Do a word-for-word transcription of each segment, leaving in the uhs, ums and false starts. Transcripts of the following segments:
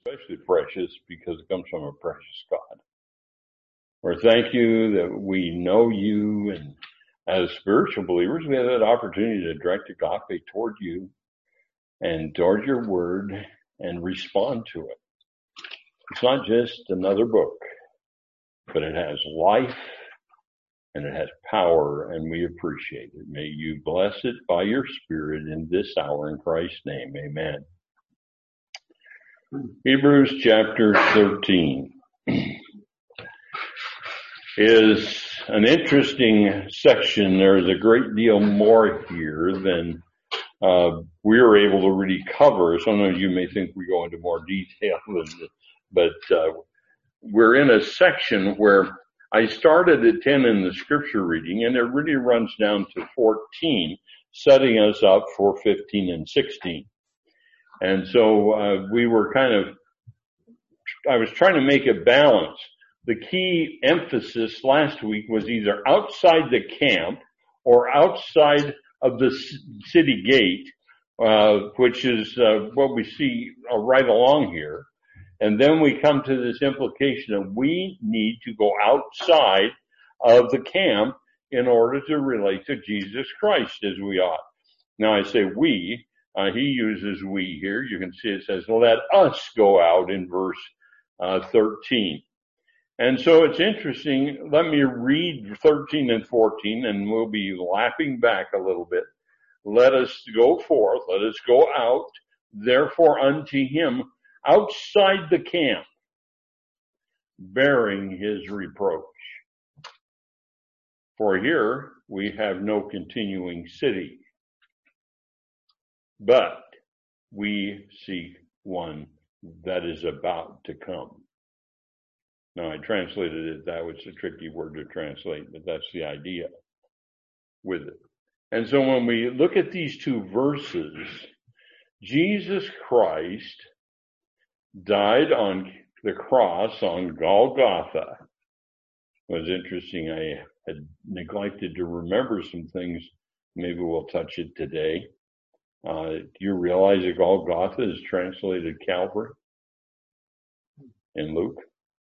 especially precious because it comes from a precious God. Lord, thank you that we know you, and as spiritual believers, we have that opportunity to direct agape toward you and toward your word and respond to it. It's not just another book, but it has life and it has power, and we appreciate it. May you bless it by your Spirit in this hour, in Christ's name. Amen. Hebrews chapter thirteen is an interesting section. There's a great deal more here than uh, we are able to really cover. Some of you may think we go into more detail, but uh, we're in a section where I started at ten in the scripture reading, and it really runs down to fourteen, setting us up for fifteen and sixteen. And so uh, we were kind of, I was trying to make a balance. The key emphasis last week was either outside the camp or outside of the city gate, uh, which is uh, what we see uh, right along here. And then we come to this implication that we need to go outside of the camp in order to relate to Jesus Christ as we ought. Now I say we, uh, he uses we here. You can see it says, let us go out in verse uh, thirteen. And so it's interesting. Let me read thirteen and fourteen, and we'll be lapping back a little bit. Let us go forth, let us go out, therefore unto him outside the camp, bearing his reproach. For here we have no continuing city, but we seek one that is about to come. Now, I translated it, that was a tricky word to translate, but that's the idea with it. And so when we look at these two verses, Jesus Christ died on the cross on Golgotha. It was interesting. I had neglected to remember some things. Maybe we'll touch it today. Uh, do you realize that Golgotha is translated Calvary in Luke?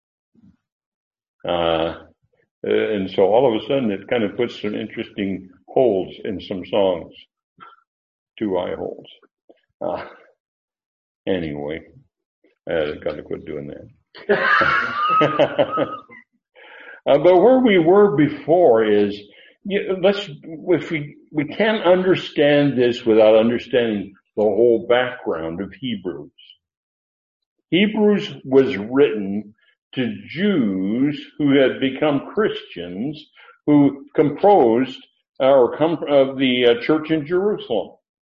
Uh, and so all of a sudden it kind of puts some interesting holes in some songs. Two eye holes. Uh, anyway, I got to quit doing that. uh, but where we were before is, you know, let's, if we, we can't understand this without understanding the whole background of Hebrews. Hebrews was written to Jews who had become Christians, who composed or come of the uh, church in Jerusalem.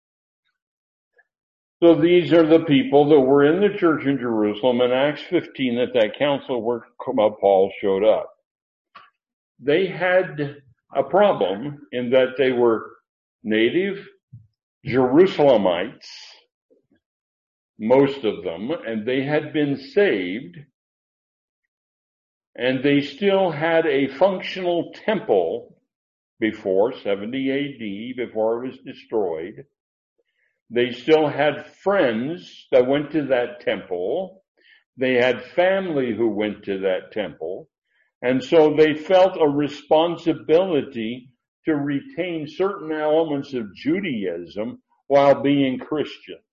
So these are the people that were in the church in Jerusalem in Acts fifteen at that council where Paul showed up. They had a problem in that they were native Jerusalemites, most of them, and they had been saved. And they still had a functional temple before seventy A D, before it was destroyed. They still had friends that went to that temple. They had family who went to that temple. And so they felt a responsibility to retain certain elements of Judaism while being Christians.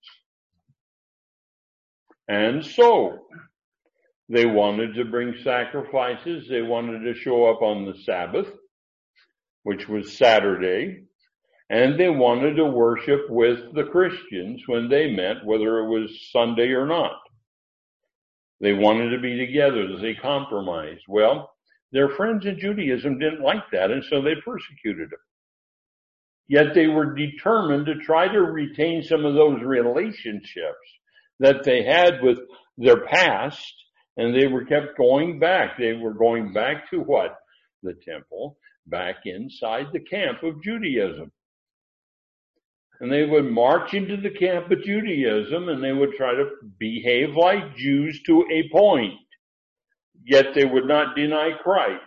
And so they wanted to bring sacrifices. They wanted to show up on the Sabbath, which was Saturday. And they wanted to worship with the Christians when they met, whether it was Sunday or not. They wanted to be together as they compromised. Well, their friends in Judaism didn't like that, and so they persecuted them. Yet they were determined to try to retain some of those relationships that they had with their past. And they were kept going back. They were going back to what? The temple, back inside the camp of Judaism. And they would march into the camp of Judaism and they would try to behave like Jews to a point. Yet they would not deny Christ.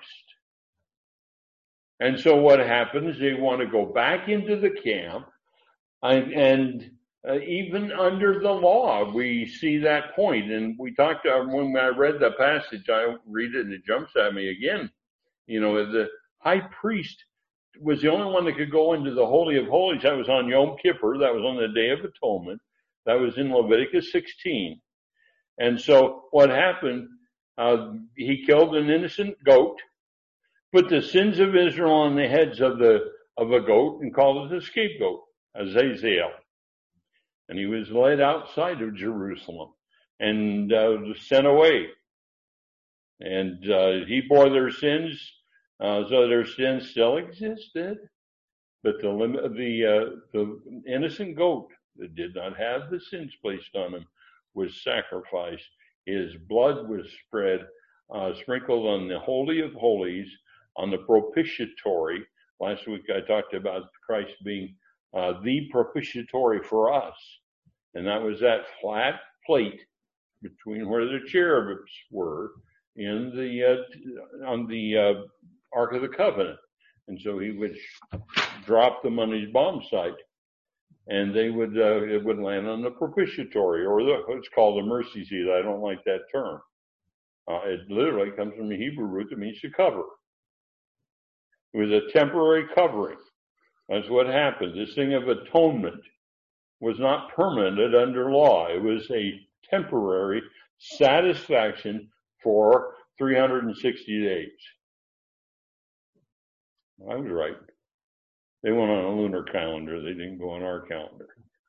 And so what happens, they want to go back into the camp and, and uh, even under the law, we see that point. And we talked, uh, when I read the passage, I read it and it jumps at me again. You know, the high priest was the only one that could go into the Holy of Holies. That was on Yom Kippur. That was on the Day of Atonement. That was in Leviticus sixteen. And so what happened, uh, he killed an innocent goat, put the sins of Israel on the heads of the of a goat, and called it a scapegoat, Azazel. And he was led outside of Jerusalem and uh, sent away. And uh, he bore their sins, uh, so their sins still existed. But the limit, the uh, the innocent goat that did not have the sins placed on him was sacrificed. His blood was spread, uh, sprinkled on the Holy of Holies, on the propitiatory. Last week I talked about Christ being uh, the propitiatory for us. And that was that flat plate between where the cherubims were in the uh, on the uh, Ark of the Covenant. And so he would drop them on his bomb site, and they would uh, it would land on the propitiatory, or the, it's called the mercy seat. I don't like that term. Uh, it literally comes from the Hebrew root that means to cover. It was a temporary covering. That's what happened. This thing of atonement was not permanent under law. It was a temporary satisfaction for three hundred sixty days. I was right. They went on a lunar calendar. They didn't go on our calendar.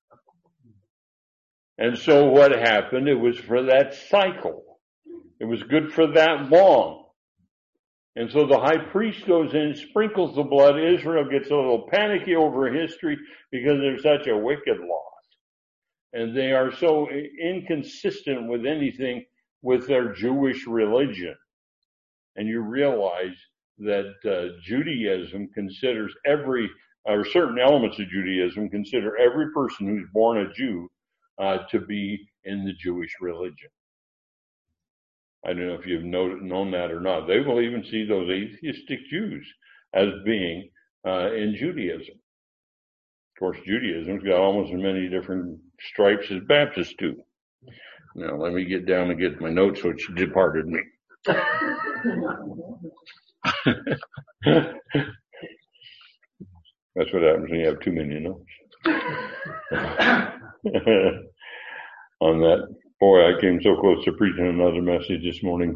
And so what happened, it was for that cycle. It was good for that long. And so the high priest goes in, sprinkles the blood. Israel gets a little panicky over history because there's such a wicked loss. And they are so inconsistent with anything with their Jewish religion. And you realize that uh, Judaism considers every, or certain elements of Judaism consider every person who's born a Jew uh, to be in the Jewish religion. I don't know if you've known, known that or not. They will even see those atheistic Jews as being uh, in Judaism. Of course, Judaism's got almost as many different stripes as Baptists do. Now, let me get down and get my notes, which departed me. That's what happens when you have too many notes. On that, boy, I came so close to preaching another message this morning.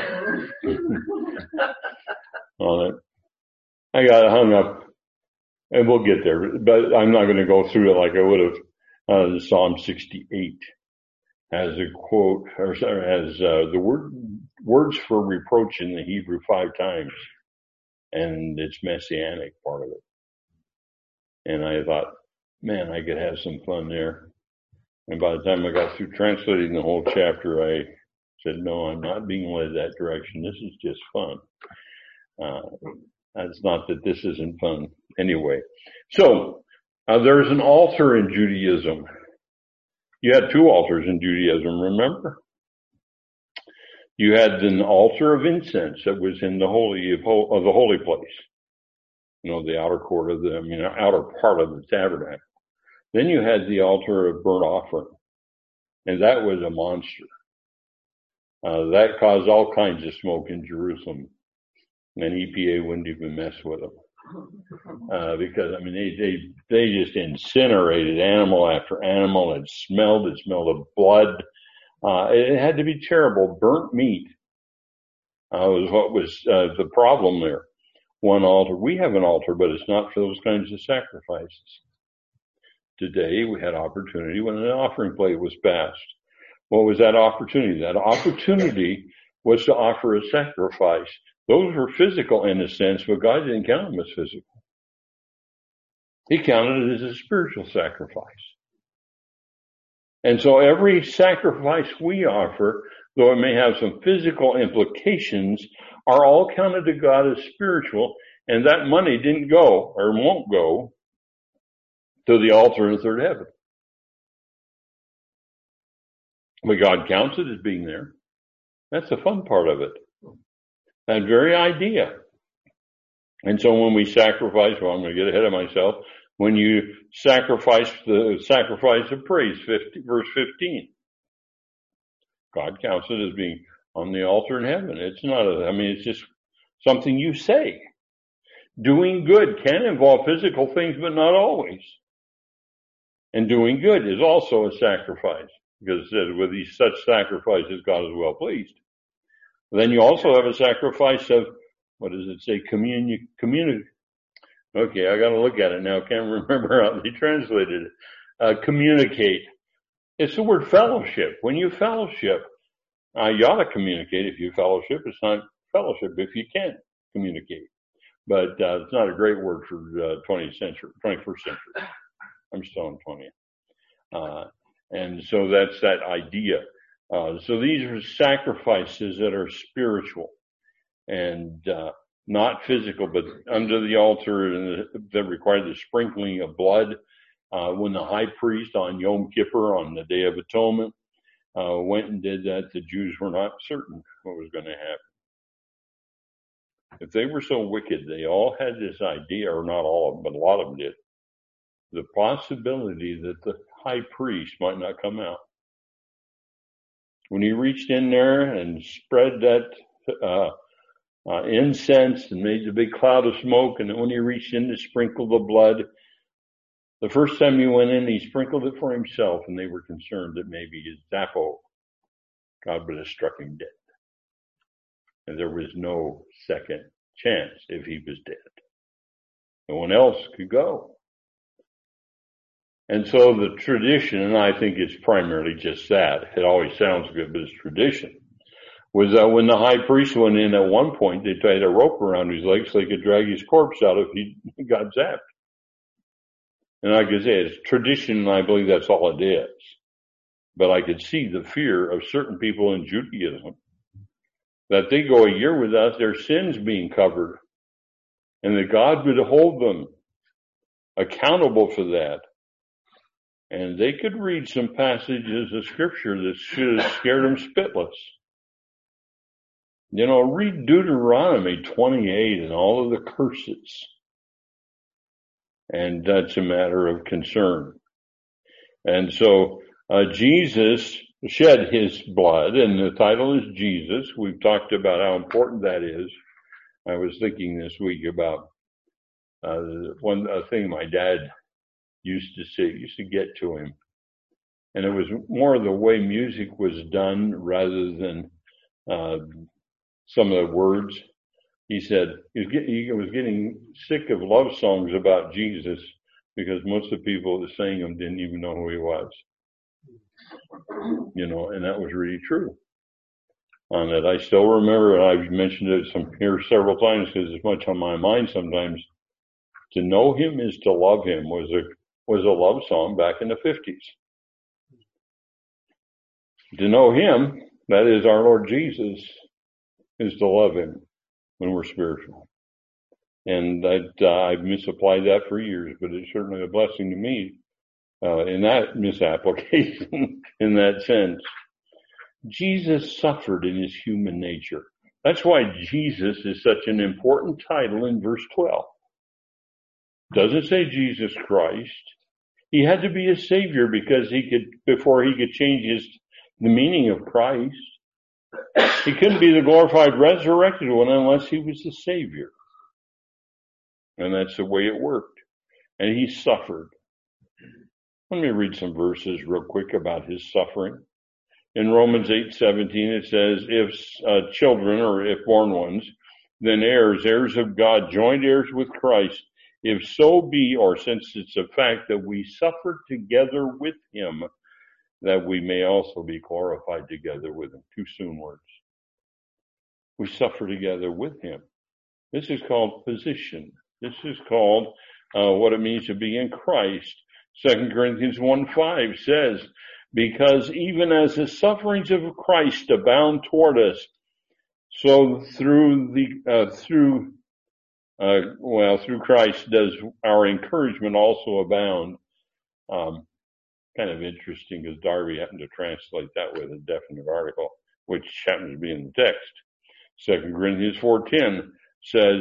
On it, I got hung up, and we'll get there. But I'm not going to go through it like I would have. Uh, Psalm sixty-eight has a quote, or has uh, the word words for reproach in the Hebrew five times, and it's messianic part of it. And I thought, man, I could have some fun there. And by the time I got through translating the whole chapter, I said, no, I'm not being led that direction. This is just fun. Uh, it's not that this isn't fun anyway. So uh, there's an altar in Judaism. You had two altars in Judaism, remember? You had an altar of incense that was in the holy of, ho- of the holy place. You know, the outer court of the, I mean, outer part of the tabernacle. Then you had the altar of burnt offering, and that was a monster. Uh, that caused all kinds of smoke in Jerusalem, and E P A wouldn't even mess with them. Uh, because, I mean, they, they, they just incinerated animal after animal. It smelled, it smelled of blood. Uh, it had to be terrible. Burnt meat, uh, was what was, uh, the problem there. One altar. We have an altar, but it's not for those kinds of sacrifices. Today, we had opportunity when an offering plate was passed. What was that opportunity? That opportunity was to offer a sacrifice. Those were physical in a sense, but God didn't count them as physical. He counted it as a spiritual sacrifice. And so every sacrifice we offer, though it may have some physical implications, are all counted to God as spiritual, and that money didn't go, or won't go, to the altar in the third heaven. But God counts it as being there. That's the fun part of it. That very idea. And so when we sacrifice, well, I'm going to get ahead of myself. when you sacrifice the sacrifice of praise, fifty, verse fifteen. God counts it as being on the altar in heaven. It's not a, I mean, it's just something you say. Doing good can involve physical things, but not always. And doing good is also a sacrifice, because it says, with these such sacrifices, God is well pleased. Then you also have a sacrifice of, what does it say, communion, community. Okay, I gotta look at it now. Can't remember how they translated it. Uh, communicate. It's the word fellowship. When you fellowship, uh, you ought to communicate if you fellowship. It's not fellowship if you can't communicate. But uh, it's not a great word for uh, twentieth century, twenty-first century. I'm still in twentieth. Uh, and so that's that idea. Uh, so these are sacrifices that are spiritual and uh, not physical, but under the altar, and that require the sprinkling of blood. Uh, when the high priest on Yom Kippur, on the Day of Atonement, uh, went and did that, the Jews were not certain what was going to happen. If they were so wicked, they all had this idea, or not all of them, but a lot of them did, the possibility that the high priest might not come out. When he reached in there and spread that uh, uh, incense and made the big cloud of smoke, and then when he reached in to sprinkle the blood, the first time he went in, he sprinkled it for himself, and they were concerned that maybe his Zappo, God would have struck him dead. And there was no second chance if he was dead. No one else could go. And so the tradition, and I think it's primarily just that, it always sounds good, but it's tradition, was that when the high priest went in at one point, they tied a rope around his legs so they could drag his corpse out if he got zapped. And like I say, it's tradition, and I believe that's all it is. But I could see the fear of certain people in Judaism that they go a year without their sins being covered, and that God would hold them accountable for that. And they could read some passages of Scripture that should have scared them spitless. You know, read Deuteronomy twenty-eight and all of the curses. And that's a matter of concern. And so uh, Jesus shed his blood, and the title is Jesus. We've talked about how important that is. I was thinking this week about uh, one uh, thing my dad used to say, used to get to him. And it was more the way music was done rather than uh, some of the words. He said he was, get, he was getting sick of love songs about Jesus because most of the people that sang them didn't even know who he was. You know, and that was really true. On that, I still remember, and I've mentioned it some here several times because it's much on my mind sometimes. To know him is to love him was a was a love song back in the fifties. To know him, that is our Lord Jesus, is to love him when we're spiritual. And that, uh, I've misapplied that for years, but it's certainly a blessing to me uh, in that misapplication, in that sense. Jesus suffered in his human nature. That's why Jesus is such an important title in verse twelve. Doesn't say Jesus Christ. He had to be a savior because he could, before he could change his, the meaning of Christ. He couldn't be the glorified resurrected one unless he was the savior. And that's the way it worked. And he suffered. Let me read some verses real quick about his suffering. In Romans eight seventeen, it says, if uh, children, or if born ones, then heirs, heirs of God, joint heirs with Christ, if so be, or since it's a fact that we suffer together with him, that we may also be glorified together with him. Two soon words. We suffer together with him. This is called position. This is called uh, what it means to be in Christ. Second Corinthians one five says, because even as the sufferings of Christ abound toward us, so through the uh, through uh, well through Christ does our encouragement also abound. Um, kind of interesting, because Darby happened to translate that with a definite article, which happens to be in the text. Second Corinthians four ten says,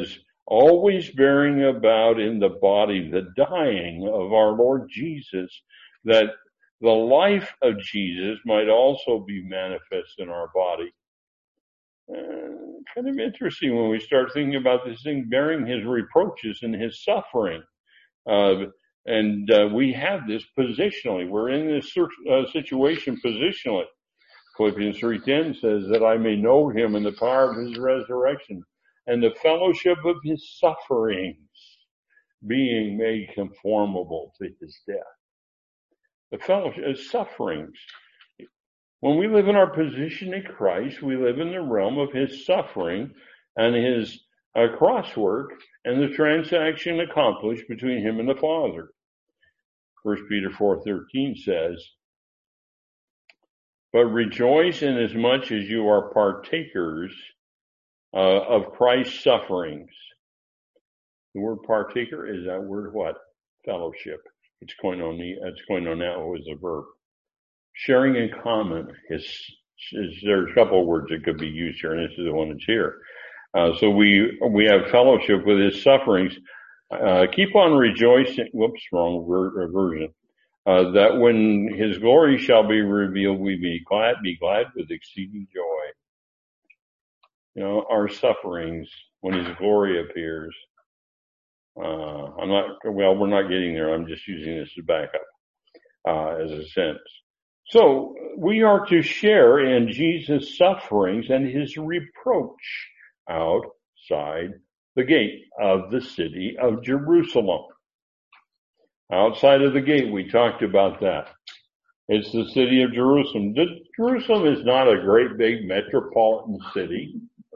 always bearing about in the body the dying of our Lord Jesus, that the life of Jesus might also be manifest in our body. Uh, kind of interesting when we start thinking about this thing, bearing his reproaches and his suffering. Uh, and uh, we have this positionally. We're in this uh, situation positionally. Philippians three ten says that I may know him in the power of his resurrection and the fellowship of his sufferings, being made conformable to his death. The fellowship of sufferings. When we live in our position in Christ, we live in the realm of his suffering and his uh, cross work and the transaction accomplished between him and the Father. First Peter four thirteen says, but rejoice inasmuch as you are partakers uh, of Christ's sufferings. The word partaker is that word what? Fellowship. It's koinonia. It's koinoneo is a verb. Sharing in common is, is there's a couple of words that could be used here, and this is the one that's here. Uh, so we we have fellowship with his sufferings. Uh, keep on rejoicing. Whoops, wrong ver- version. Uh, that when his glory shall be revealed, we be glad, be glad with exceeding joy. You know, our sufferings when his glory appears. Uh, I'm not, well, we're not getting there. I'm just using this as backup, uh, as a sense. So we are to share in Jesus' sufferings and his reproach outside the gate of the city of Jerusalem. Outside of the gate, we talked about that. It's the city of Jerusalem. Jerusalem is not a great big metropolitan city.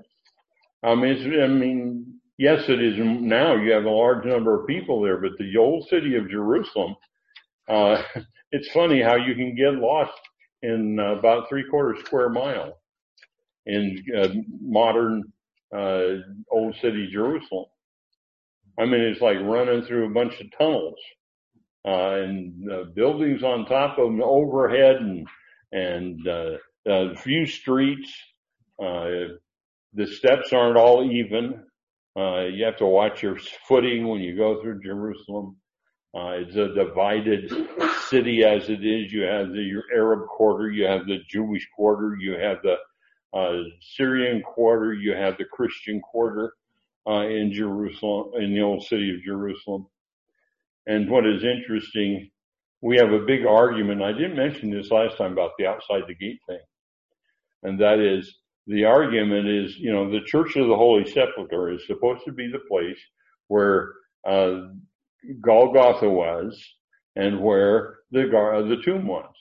I mean, it's, I mean, yes, it is now. You have a large number of people there, but the old city of Jerusalem, uh, it's funny how you can get lost in uh, about three quarter square mile in uh, modern uh, old city Jerusalem. I mean, it's like running through a bunch of tunnels. Uh, and uh, buildings on top of them overhead and, and, uh, a few streets. Uh, the steps aren't all even. Uh, you have to watch your footing when you go through Jerusalem. Uh, it's a divided city as it is. You have the your Arab quarter, you have the Jewish quarter, you have the, uh, Syrian quarter, you have the Christian quarter, uh, in Jerusalem, in the old city of Jerusalem. And what is interesting, we have a big argument. I didn't mention this last time about the outside the gate thing. And that is, the argument is, you know, the Church of the Holy Sepulchre is supposed to be the place where uh, Golgotha was and where the, the tomb was.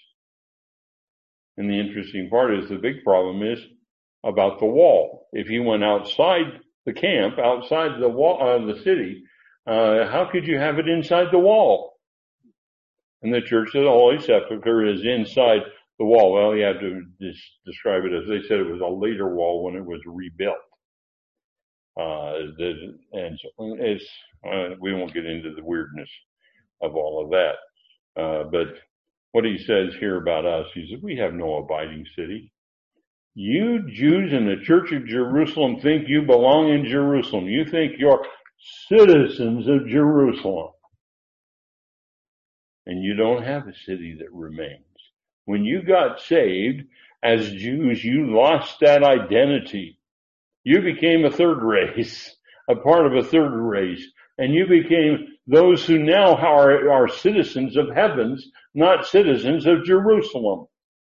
And the interesting part is the big problem is about the wall. If you went outside the camp, outside the wall of uh, the city, Uh, how could you have it inside the wall? And the Church of the Holy Sepulchre is inside the wall. Well, you have to just describe it as they said it was a later wall when it was rebuilt. Uh, the, and so it's, uh, we won't get into the weirdness of all of that. Uh, but what he says here about us, he says, we have no abiding city. You Jews in the Church of Jerusalem think you belong in Jerusalem. You think you're citizens of Jerusalem. And you don't have a city that remains. When you got saved as Jews, you lost that identity. You became a third race, a part of a third race. And you became those who now are, are citizens of heavens, not citizens of Jerusalem.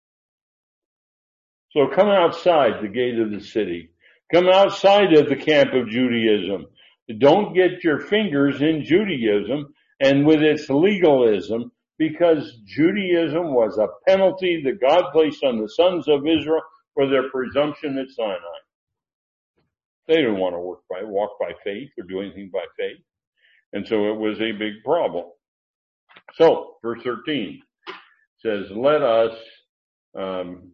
So come outside the gate of the city. Come outside of the camp of Judaism. Don't get your fingers in Judaism and with its legalism, because Judaism was a penalty that God placed on the sons of Israel for their presumption at Sinai. They didn't want to work by, walk by faith or do anything by faith. And so it was a big problem. So, verse thirteen says, let us um,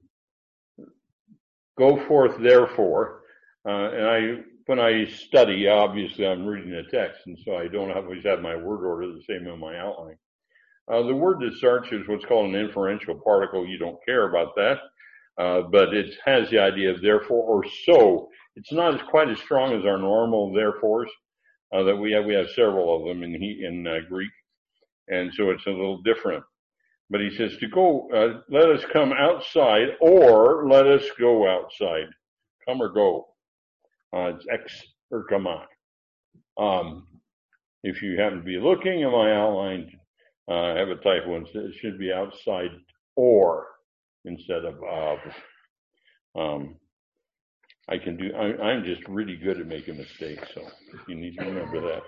go forth therefore, uh, and I When I study, obviously I'm reading the text, and so I don't always have my word order the same in my outline. Uh, the word that starts is what's called an inferential particle. You don't care about that, uh, but it has the idea of therefore or so. It's not as quite as strong as our normal therefores, uh, that we have. We have several of them in he, in uh, Greek, and so it's a little different. But he says to go, uh, let us come outside, or let us go outside. Come or go. Uh, it's ex or come on. Um, if you happen to be looking at my outline, uh, I have a typo. It should be outside or instead of of. Um, I can do, I, I'm just really good at making mistakes, so you need to remember that.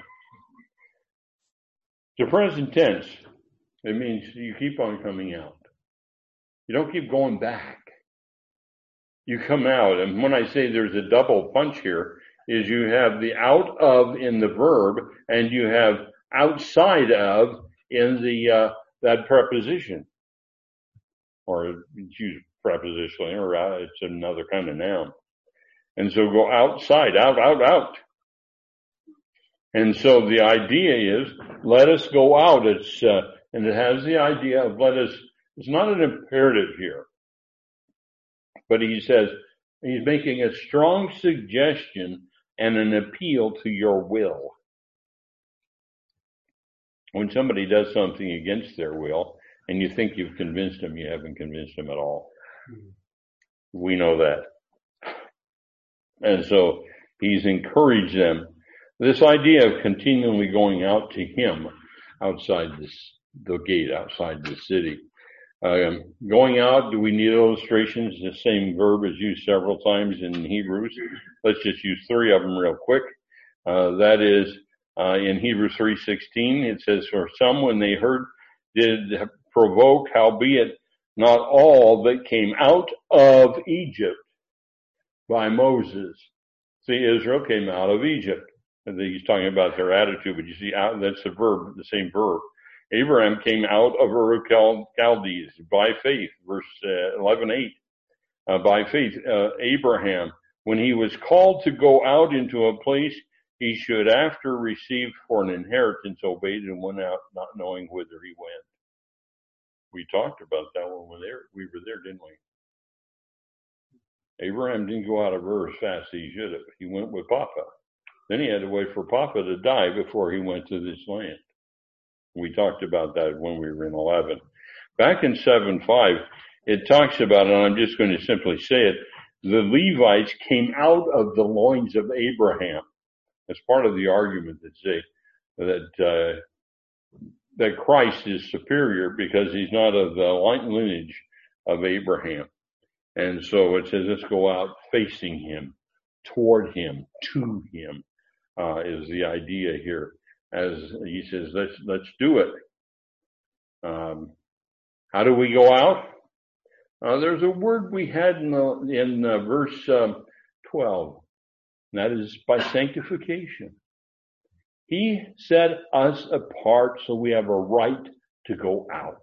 The present tense, it means you keep on coming out. You don't keep going back. You come out, and when I say there's a double punch here, is you have the out of in the verb, and you have outside of in the uh, that preposition, or it's used prepositionally, or uh, it's another kind of noun. And so go outside, out, out, out. And so the idea is, let us go out. It's uh, and it has the idea of let us. It's not an imperative here, but he says he's making a strong suggestion and an appeal to your will. When somebody does something against their will, and you think you've convinced them, you haven't convinced them at all. Mm-hmm. We know that. And so he's encouraged them. This idea of continually going out to him outside this, the gate, outside the city. Um, going out, do we need illustrations? The same verb is used several times in Hebrews. Let's just use three of them real quick. Uh, that is, uh, in Hebrews three sixteen, it says, for some when they heard did provoke, howbeit not all that came out of Egypt by Moses. See, Israel came out of Egypt. And he's talking about their attitude, but you see, out, that's the verb, the same verb. Abraham came out of Ur of Chaldees by faith, verse uh, eleven eight. Uh, by faith, uh, Abraham, when he was called to go out into a place he should after receive for an inheritance, obeyed and went out, not knowing whither he went. We talked about that when we were there, we were there, didn't we? Abraham didn't go out of Ur as fast as he should have. He went with Papa. Then he had to wait for Papa to die before he went to this land. We talked about that when we were in eleven. Back in seven five, it talks about, and I'm just going to simply say it, the Levites came out of the loins of Abraham. That's part of the argument that say that uh, that Christ is superior because he's not of the lineage of Abraham. And so it says, let's go out facing him, toward him, to him, uh, is the idea here. As he says, let's, let's do it. Um, how do we go out? Uh, there's a word we had in, the, in uh, verse um, twelve, and that is by sanctification. He set us apart so we have a right to go out.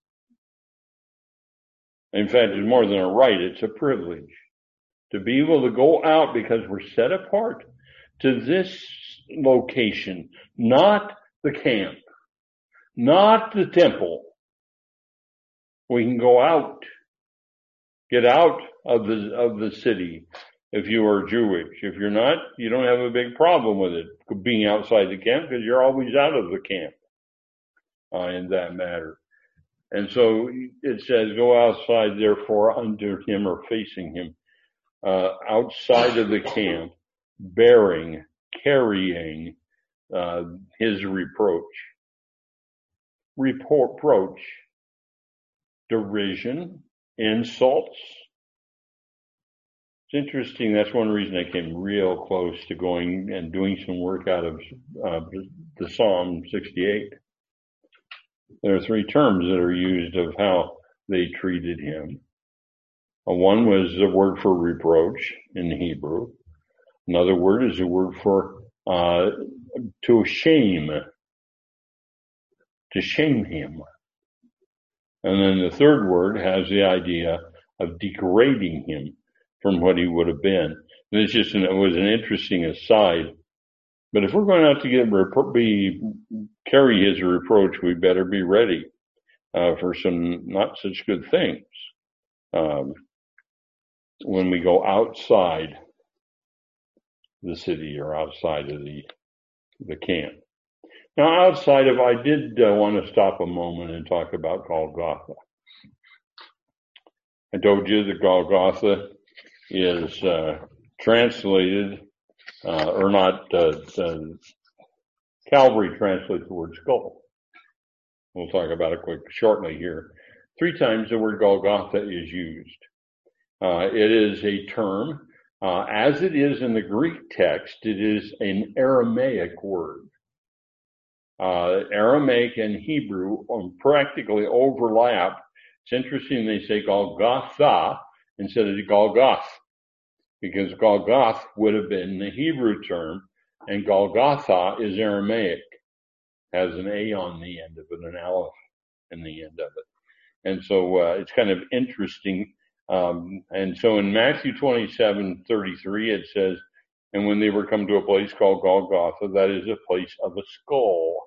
In fact, it's more than a right, it's a privilege to be able to go out because we're set apart to this location, not the camp, not the temple. We can go out, get out of the, of the city if you are Jewish. If you're not, you don't have a big problem with it being outside the camp because you're always out of the camp uh, in that matter. And so it says, go outside, therefore, under him or facing him, uh, outside of the camp, bearing, carrying, uh, his reproach. Reproach, derision, insults. It's interesting. That's one reason I came real close to going and doing some work out of, uh, the Psalm sixty-eight. There are three terms that are used of how they treated him. One was the word for reproach in Hebrew. Another word is a word for uh, to shame, to shame him. And then the third word has the idea of degrading him from what he would have been. And it's just an, it was an interesting aside. But if we're going out to get be carry his reproach, we better be ready uh, for some not such good things um, when we go outside the city or outside of the the camp. Now, outside of, I did uh, want to stop a moment and talk about Golgotha. I told you that Golgotha is uh, translated, uh, or not, uh, uh, Calvary translates the word skull. We'll talk about it quick shortly here. Three times the word Golgotha is used. Uh, it is a term, uh, as it is in the Greek text, it is an Aramaic word. Uh, Aramaic and Hebrew um, practically overlap. It's interesting they say Golgotha instead of Golgoth, because Golgoth would have been the Hebrew term, and Golgotha is Aramaic, has an A on the end of it, an aleph in the end of it. And so uh, it's kind of interesting. Um, and so in Matthew twenty-seven thirty-three, it says, and when they were come to a place called Golgotha, that is a place of a skull.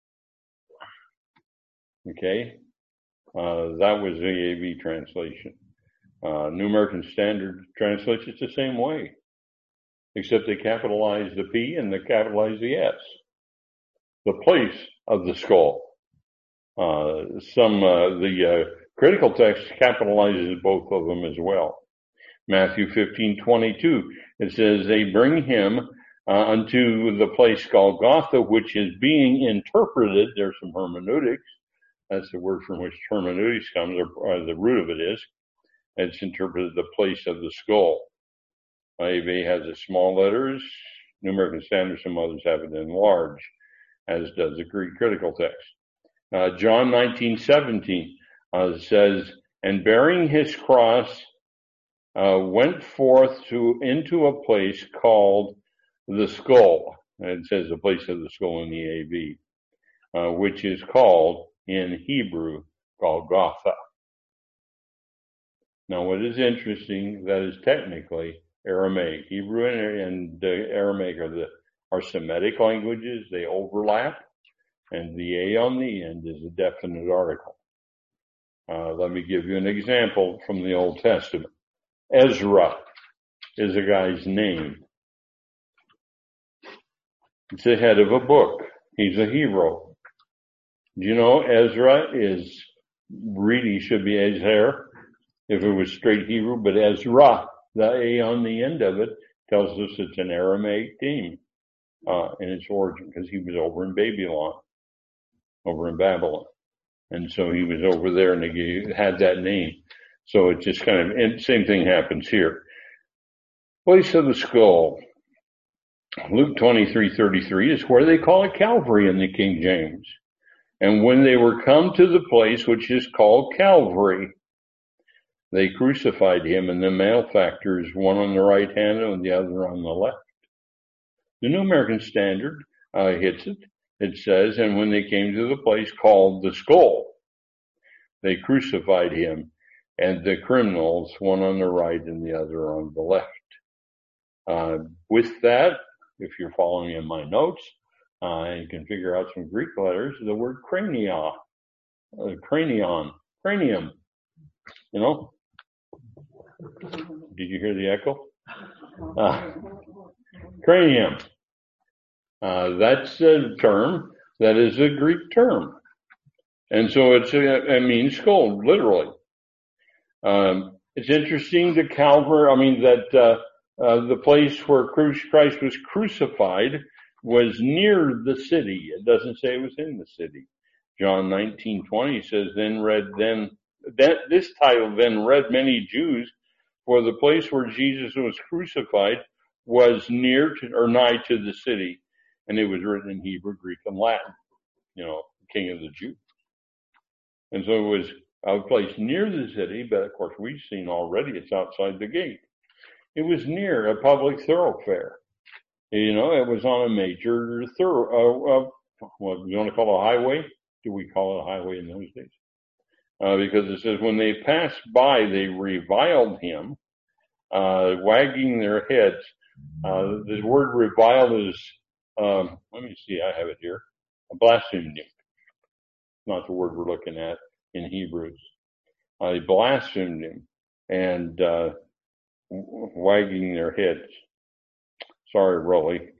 Okay, uh, that was the A V translation. Uh, New American Standard translates it the same way, except they capitalize the P and they capitalize the S. The place of the skull. Uh, some uh, the uh, critical text capitalizes both of them as well. Matthew fifteen twenty-two. It says they bring him uh, unto the place Golgotha, which is being interpreted. There's some hermeneutics. That's the word from which hermeneutics comes, or, or the root of it is. It's interpreted the place of the skull. A V has the small letters. New American Standard, some others have it in large, as does the Greek critical text. Uh, John nineteen seventeen uh, says, and bearing his cross, uh, went forth to into a place called the skull. And it says the place of the skull in the A V, uh, which is called in Hebrew Golgotha. Now, what is interesting, that is technically Aramaic. Hebrew and, and uh, Aramaic are the are Semitic languages. They overlap, and the A on the end is a definite article. Uh, let me give you an example from the Old Testament. Ezra is a guy's name. It's the head of a book. He's a hero. Do you know Ezra is really should be Ezer if it was straight Hebrew, but Ezra, the A on the end of it, tells us it's an Aramaic name uh, in its origin, because he was over in Babylon, over in Babylon. And so he was over there and he had that name. So it just kind of, and same thing happens here. Place of the skull. Luke twenty-three thirty-three is where they call it Calvary in the King James. And when they were come to the place which is called Calvary, they crucified him and the malefactors, one on the right hand and the other on the left. The New American Standard uh, hits it. It says, and when they came to the place called the skull, they crucified him and the criminals, one on the right and the other on the left. Uh, with that, if you're following in my notes, uh, you can figure out some Greek letters, the word crania, uh, cranion, cranium, you know. Did you hear the echo? Uh, cranium. Uh, that's a term that is a Greek term. And so it's, a, it means skull, literally. Um, it's interesting that Calvary, I mean, that, uh, uh, the place where Christ was crucified was near the city. It doesn't say it was in the city. John nineteen twenty says, then read, then, that, this title, then read many Jews, for the place where Jesus was crucified was near to, or nigh to the city. And it was written in Hebrew, Greek, and Latin, you know, King of the Jews. And so it was a place near the city, but of course we've seen already it's outside the gate. It was near a public thoroughfare. You know, it was on a major thorough, uh, uh, what you want to call a highway? Do we call it a highway in those days? Uh, because it says when they passed by, they reviled him, uh, wagging their heads. Uh, the word reviled is, um, let me see, I have it here, blasphemed him. Not the word we're looking at in Hebrews. Uh, they blasphemed him and uh, wagging their heads. Sorry, Rolly.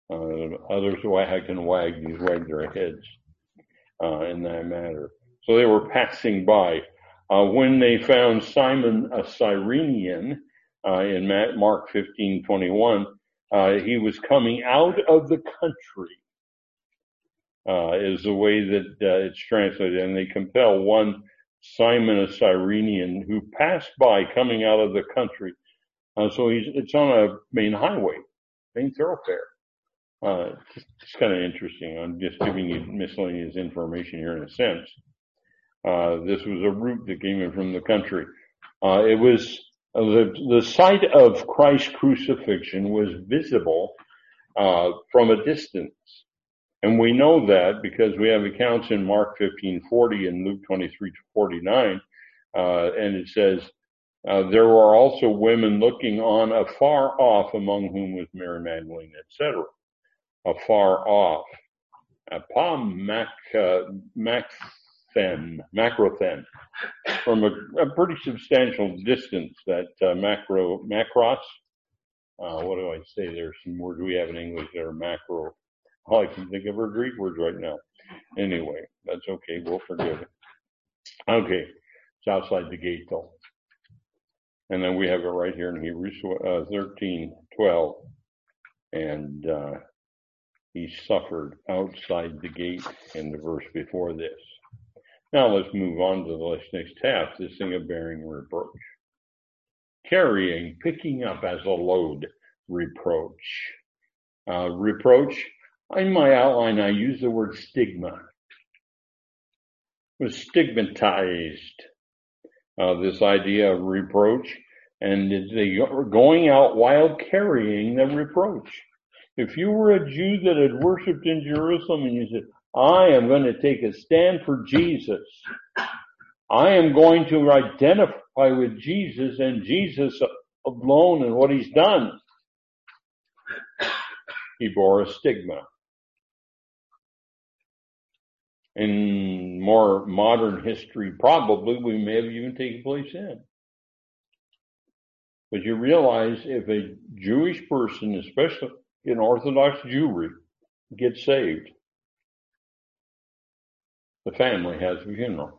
Uh, others wag can wag, these wag their heads uh, in that matter. So they were passing by. Uh, when they found Simon a Cyrenian uh, in Mark fifteen twenty-one, uh, he was coming out of the country, uh, is the way that uh, it's translated. And they compel one Simon a Cyrenian who passed by coming out of the country. Uh, so he's, it's on a main highway, main thoroughfare. Uh, it's, it's kind of interesting. I'm just giving you miscellaneous information here in a sense. Uh, this was a route that came in from the country. Uh, it was uh, the the site of Christ's crucifixion was visible uh, from a distance, and we know that because we have accounts in Mark fifteen forty and Luke twenty-three forty-nine, uh, and it says uh, there were also women looking on afar off, among whom was Mary Magdalene, et cetera. Afar off, Apam Mac uh, Mac. Macrothen, from a, a pretty substantial distance, that uh, macro, macros, uh, what do I say? There's some words we have in English that are macro. All I can think of are Greek words right now. Anyway, that's okay. We'll forgive it. Okay. It's outside the gate though. And then we have it right here in Hebrews uh, thirteen twelve. And uh, he suffered outside the gate in the verse before this. Now let's move on to the next half, this thing of bearing reproach. Carrying, picking up as a load, reproach. Uh, reproach, in my outline, I use the word stigma. It was stigmatized, uh, this idea of reproach, and they were going out while carrying the reproach. If you were a Jew that had worshipped in Jerusalem and you said, I am going to take a stand for Jesus. I am going to identify with Jesus and Jesus alone and what he's done. He bore a stigma. In more modern history, probably we may have even taken place in. But you realize if a Jewish person, especially in Orthodox Jewry, gets saved, the family has a funeral.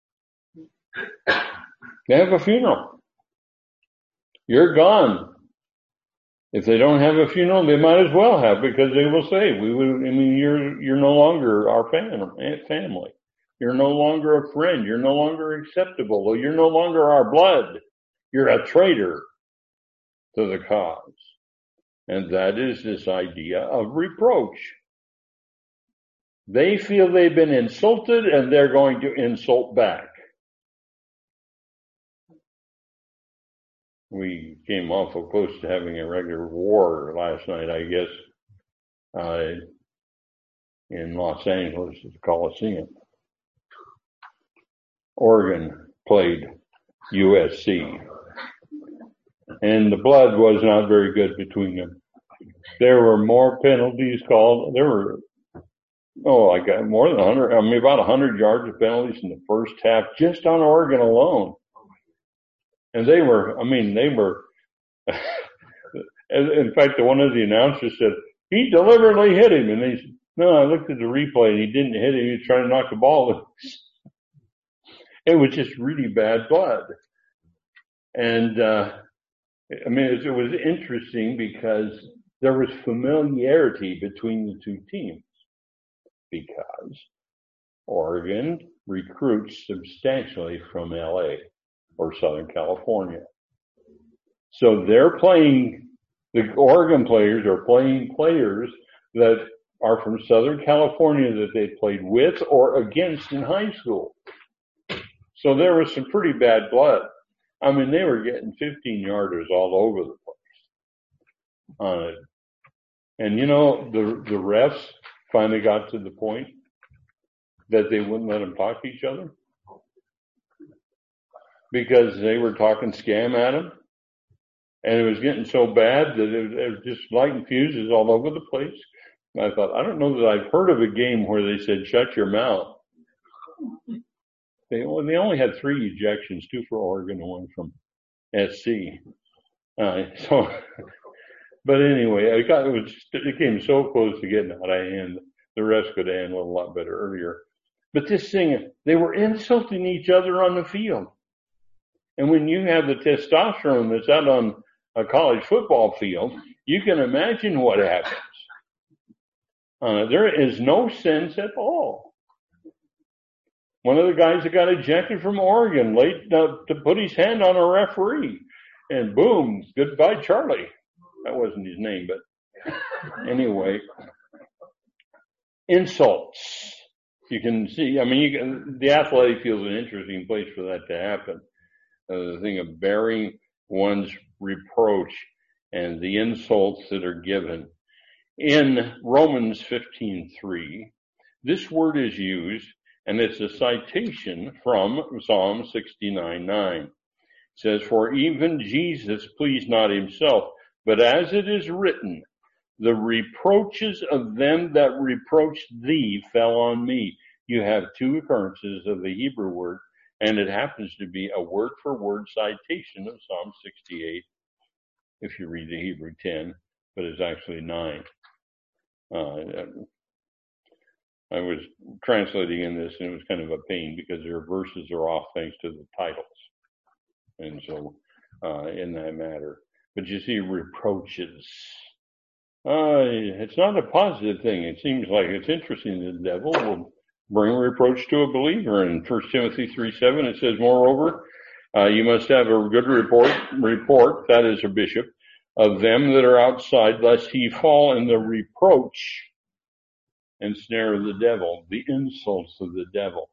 They have a funeral. You're gone. If they don't have a funeral, they might as well have, because they will say, "We would." I mean, you're you're no longer our family. You're no longer a friend. You're no longer acceptable. You're no longer our blood. You're a traitor to the cause, and that is this idea of reproach. They feel they've been insulted and they're going to insult back. We came awful close to having a regular war last night, I guess, uh, in Los Angeles at the Coliseum. Oregon played U S C, and the blood was not very good between them. There were more penalties called. There were Oh, I got more than a hundred, I mean, about a hundred yards of penalties in the first half, just on Oregon alone. And they were, I mean, they were, in fact, one of the announcers said, he deliberately hit him. And they said, no, I looked at the replay and he didn't hit him. He was trying to knock the ball loose. It was just really bad blood. And, uh, I mean, it, it was interesting because there was familiarity between the two teams. Because Oregon recruits substantially from L A or Southern California. So they're playing, the Oregon players are playing players that are from Southern California that they played with or against in high school. So there was some pretty bad blood. I mean, they were getting fifteen yarders all over the place on it. And you know, the, the refs finally got to the point that they wouldn't let them talk to each other because they were talking scam at them, and it was getting so bad that it, it was just lighting fuses all over the place. And I thought, I don't know that I've heard of a game where they said, shut your mouth. They only, they only had three ejections, two for Oregon and one from S C. Uh, so But anyway, I got, it was, it came so close to getting out of hand. The rest could have handled a lot better earlier. But this thing, they were insulting each other on the field. And when you have the testosterone that's out on a college football field, you can imagine what happens. Uh, there is no sense at all. One of the guys that got ejected from Oregon late uh, to put his hand on a referee, and boom, goodbye, Charlie. That wasn't his name, but anyway, insults. You can see, I mean, you can, the athletic field is an interesting place for that to happen. Uh, the thing of bearing one's reproach and the insults that are given. In Romans fifteen three, this word is used, and it's a citation from Psalm sixty-nine nine. It says, "For even Jesus pleased not himself, but as it is written, the reproaches of them that reproached thee fell on me." You have two occurrences of the Hebrew word, and it happens to be a word-for-word citation of Psalm sixty-eight, if you read the Hebrew ten, but it's actually nine. Uh, I was translating in this, and it was kind of a pain because their verses are off thanks to the titles. And so, uh, in that matter. But you see, reproaches. Uh, it's not a positive thing. It seems like it's interesting. The devil will bring reproach to a believer. In First Timothy three seven, it says, "Moreover, uh, you must have a good report, report, that is a bishop, of them that are outside, lest he fall in the reproach and snare of the devil," the insults of the devil.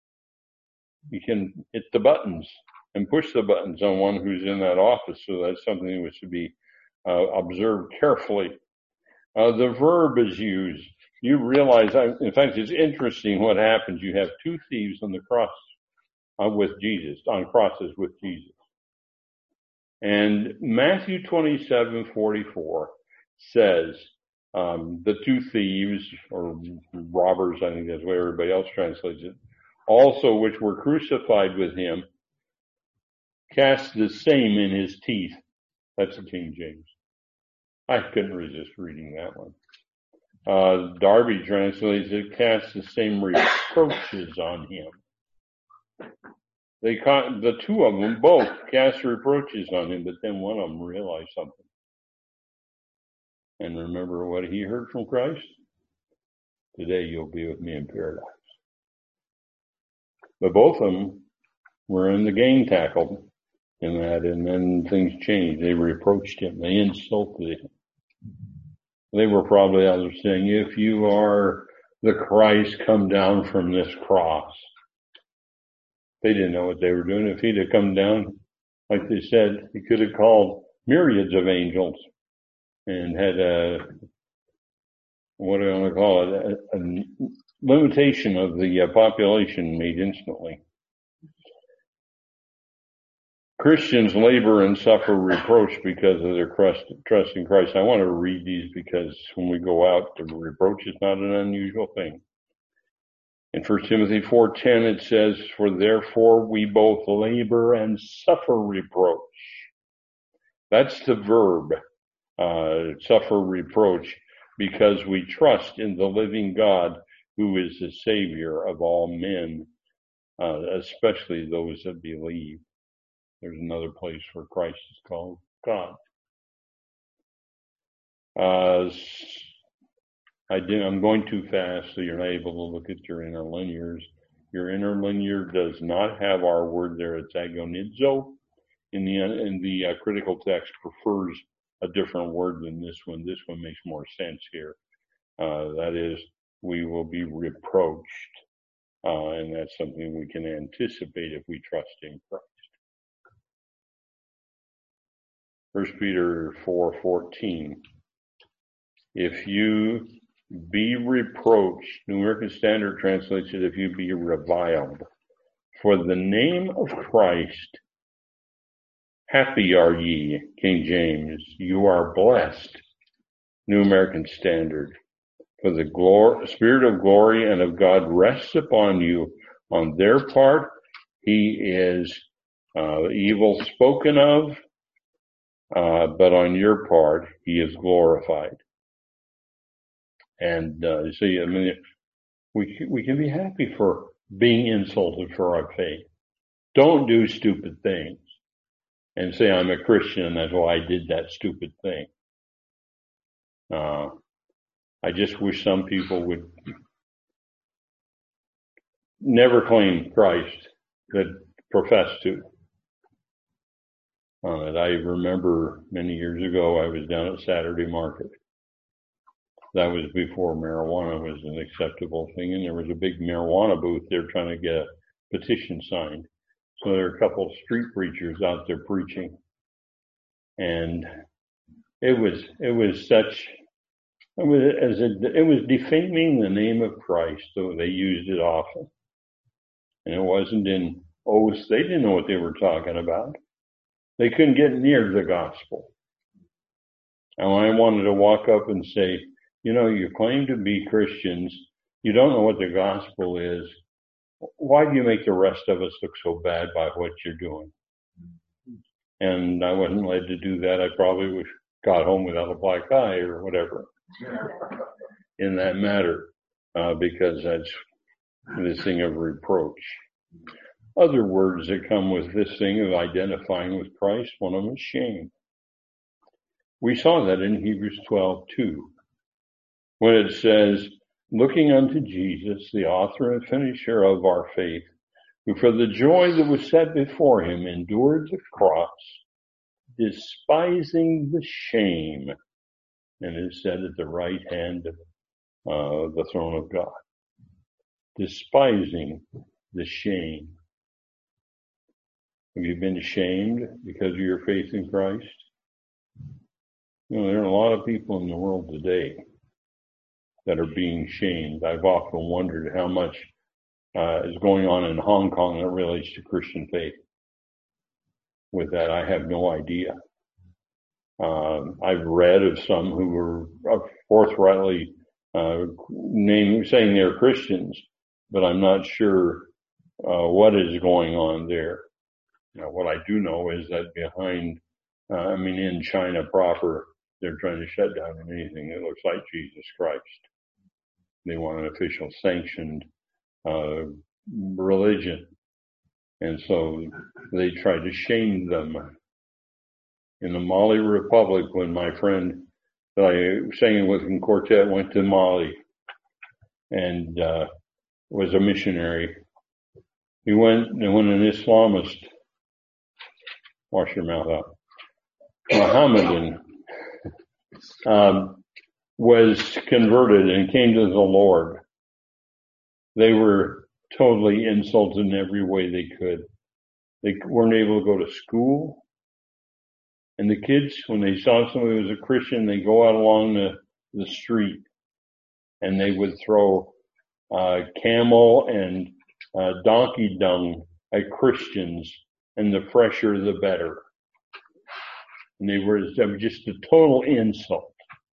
You can hit the buttons and push the buttons on one who's in that office, so that's something that was to be uh, observed carefully. Uh, the verb is used. You realize, I, in fact, it's interesting what happens. You have two thieves on the cross uh, with Jesus, on crosses with Jesus. And Matthew twenty-seven forty-four says, um, the two thieves, or robbers, I think that's the way everybody else translates it, also which were crucified with him, cast the same in his teeth. That's the King James. I couldn't resist reading that one. Uh, Darby translates it, cast the same reproaches on him. They caught, the two of them both cast reproaches on him, but then one of them realized something. And remember what he heard from Christ? Today you'll be with me in paradise. But both of them were in the gang tackle in that, and then things changed. They reproached him. They insulted him. They were probably out there saying, "If you are the Christ, come down from this cross." They didn't know what they were doing. If he'd have come down, like they said, he could have called myriads of angels and had a, what do I want to call it, a, a limitation of the uh, population made instantly. Christians labor and suffer reproach because of their trust, trust in Christ. I want to read these because when we go out, the reproach is not an unusual thing. In First Timothy four ten, it says, "For therefore we both labor and suffer reproach." That's the verb, uh, suffer reproach, because we trust in the living God who is the Savior of all men, uh, especially those that believe. There's another place where Christ is called God. Uh, I did, I'm going too fast, so you're not able to look at your interlinears. Your interlinear does not have our word there. It's agonizo. In the in the uh, critical text prefers a different word than this one. This one makes more sense here. Uh, that is, we will be reproached, uh, and that's something we can anticipate if we trust in Christ. First Peter four fourteen. If you be reproached, New American Standard translates it, if you be reviled for the name of Christ, happy are ye, King James, you are blessed, New American Standard. For the glory, Spirit of glory and of God rests upon you. On their part, he is uh, evil spoken of, uh, but on your part, he is glorified. And uh, you see, I mean, we we can be happy for being insulted for our faith. Don't do stupid things and say I'm a Christian and that's why I did that stupid thing. Uh, I just wish some people would never claim Christ that profess to. Uh, I remember many years ago I was down at Saturday Market. That was before marijuana was an acceptable thing, and there was a big marijuana booth there trying to get a petition signed. So there were a couple of street preachers out there preaching, and it was it was such it was as a, it was defaming the name of Christ. So they used it often, and it wasn't in oaths. They didn't know what they were talking about. They couldn't get near the gospel. And I wanted to walk up and say, you know, you claim to be Christians. You don't know what the gospel is. Why do you make the rest of us look so bad by what you're doing? And I wasn't led to do that. I probably would got home without a black eye or whatever in that matter, uh, because that's this thing of reproach. Other words that come with this thing of identifying with Christ, one of them is shame. We saw that in Hebrews twelve two, when it says, looking unto Jesus, the author and finisher of our faith, who for the joy that was set before him endured the cross, despising the shame, and is set at the right hand of uh, the throne of God. Despising the shame. Have you been shamed because of your faith in Christ? You know, there are a lot of people in the world today that are being shamed. I've often wondered how much uh, is going on in Hong Kong that relates to Christian faith. With that, I have no idea. Um, I've read of some who were forthrightly uh, naming, saying they're Christians, but I'm not sure uh, what is going on there. Now, what I do know is that behind, uh, I mean, in China proper, they're trying to shut down anything that looks like Jesus Christ. They want an official sanctioned uh, religion. And so they tried to shame them. In the Mali Republic, when my friend that I sang with in quartet went to Mali and uh, was a missionary, he went, and when an Islamist, wash your mouth out, Mohammedan, um, was converted and came to the Lord, they were totally insulted in every way they could. They weren't able to go to school. And the kids, when they saw somebody who was a Christian, they go out along the, the street and they would throw uh, camel and uh, donkey dung at Christians, and the fresher the better. And they were, they were just a total insult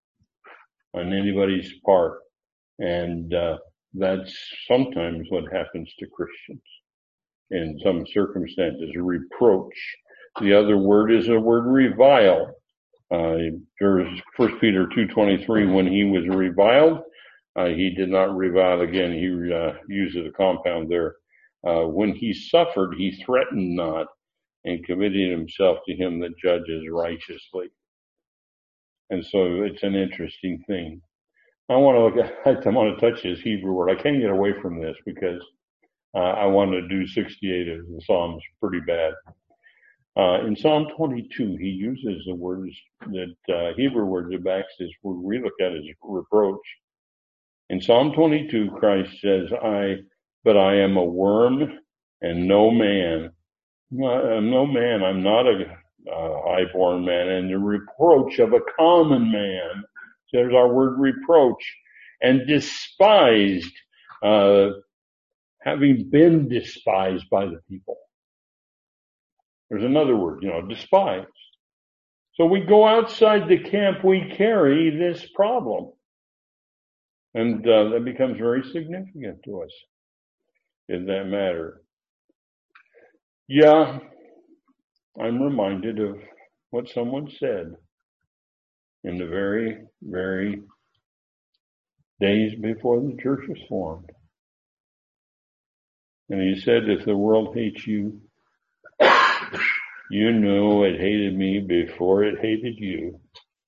on anybody's part. And uh, that's sometimes what happens to Christians in some circumstances, a reproach. The other word is the word revile. Uh, there's First Peter two twenty-three, when he was reviled, uh, he did not revile again. He uh, uses a compound there. Uh, when he suffered, he threatened not, and committed himself to him that judges righteously. And so it's an interesting thing. I want to look at, I want to touch this Hebrew word. I can't get away from this because uh, I want to do sixty-eight of the Psalms pretty bad. Uh, in Psalm twenty-two, he uses the words that, uh, Hebrew words that backs this word we look at as reproach. In Psalm twenty-two, Christ says, I, but I am a worm and no man. I'm no man. I'm not a uh, high-born man, and the reproach of a common man. There's our word reproach, and despised, uh, having been despised by the people. There's another word, you know, despised. So we go outside the camp, we carry this problem. And uh, that becomes very significant to us in that matter. Yeah, I'm reminded of what someone said in the very, very days before the church was formed. And he said, if the world hates you, you know it hated me before it hated you.